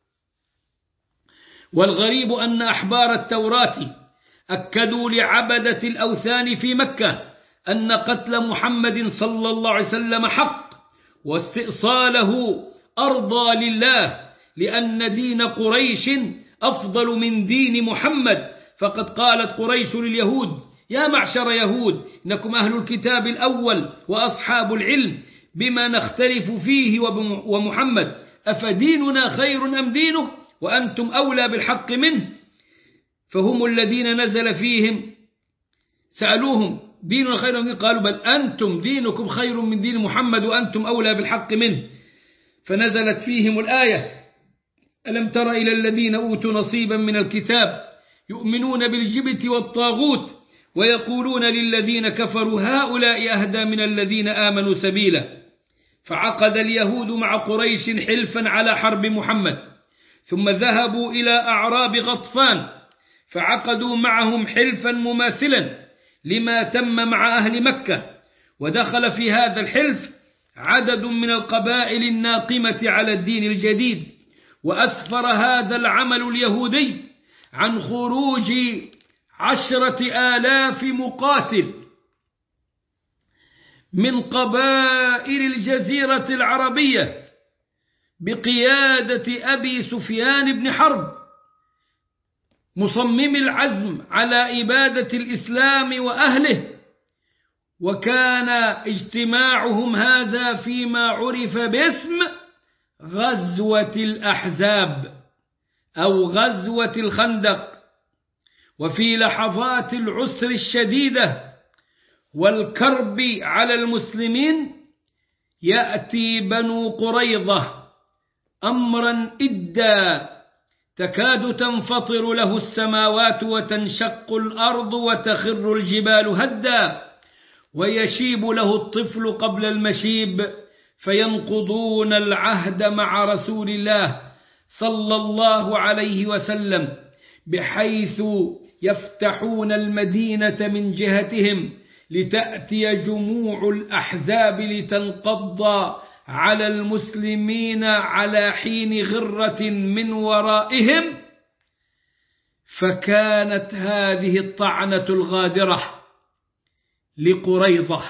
والغريب أن أحبار التوراة أكدوا لعبدة الأوثان في مكة أن قتل محمد صلى الله عليه وسلم حق، واستئصاله أرضى لله، لأن دين قريش أفضل من دين محمد. فقد قالت قريش لليهود: يا معشر يهود، إنكم أهل الكتاب الأول وأصحاب العلم، بما نختلف فيه ومحمد، أفديننا خير أم دينه وأنتم أولى بالحق منه؟ فهم الذين نزل فيهم سألوهم: ديننا خير من دين؟ قالوا: بل أنتم دينكم خير من دين محمد وأنتم أولى بالحق منه. فنزلت فيهم الآية: ألم تر إلى الذين أوتوا نصيبا من الكتاب يؤمنون بالجبت والطاغوت ويقولون للذين كفروا هؤلاء أهدى من الذين آمنوا سبيلا. فعقد اليهود مع قريش حلفا على حرب محمد، ثم ذهبوا إلى أعراب غطفان فعقدوا معهم حلفا مماثلا لما تم مع أهل مكة. ودخل في هذا الحلف عدد من القبائل الناقمة على الدين الجديد، وأسفر هذا العمل اليهودي عن خروج 10,000 مقاتل من قبائل الجزيرة العربية بقيادة أبي سفيان بن حرب، مصمم العزم على إبادة الإسلام وأهله. وكان اجتماعهم هذا فيما عرف باسم غزوة الأحزاب أو غزوة الخندق. وفي لحظات العسر الشديدة والكرب على المسلمين يأتي بنو قريظة أمرا إدا تكاد تنفطر له السماوات وتنشق الأرض وتخر الجبال هدا، ويشيب له الطفل قبل المشيب، فينقضون العهد مع رسول الله صلى الله عليه وسلم، بحيث يفتحون المدينة من جهتهم لتأتي جموع الأحزاب لتنقض على المسلمين على حين غرة من ورائهم. فكانت هذه الطعنة الغادرة لقريظة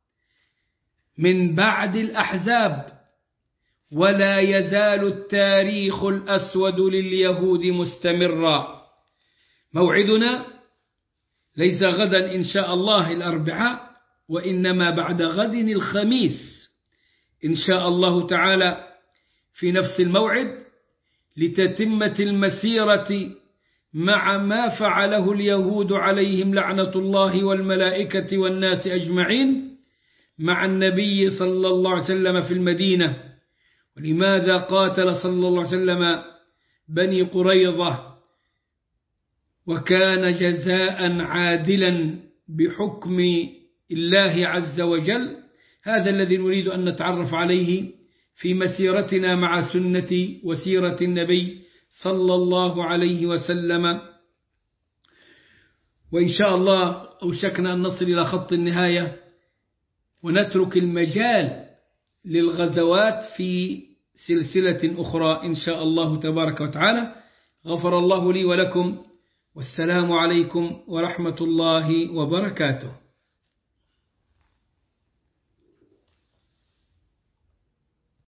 من بعد الأحزاب. ولا يزال التاريخ الأسود لليهود مستمرا. موعدنا ليس غدا إن شاء الله الأربعاء، وإنما بعد غد الخميس إن شاء الله تعالى في نفس الموعد، لتتمة المسيرة مع ما فعله اليهود عليهم لعنة الله والملائكة والناس أجمعين مع النبي صلى الله عليه وسلم في المدينة. ولماذا قاتل صلى الله عليه وسلم بني قريظة؟ وكان جزاء عادلا بحكم الله عز وجل. هذا الذي نريد أن نتعرف عليه في مسيرتنا مع سنة وسيرة النبي صلى الله عليه وسلم. وإن شاء الله أوشكنا أن نصل إلى خط النهاية، ونترك المجال للغزوات في سلسلة أخرى إن شاء الله تبارك وتعالى. غفر الله لي ولكم، والسلام عليكم ورحمة الله وبركاته.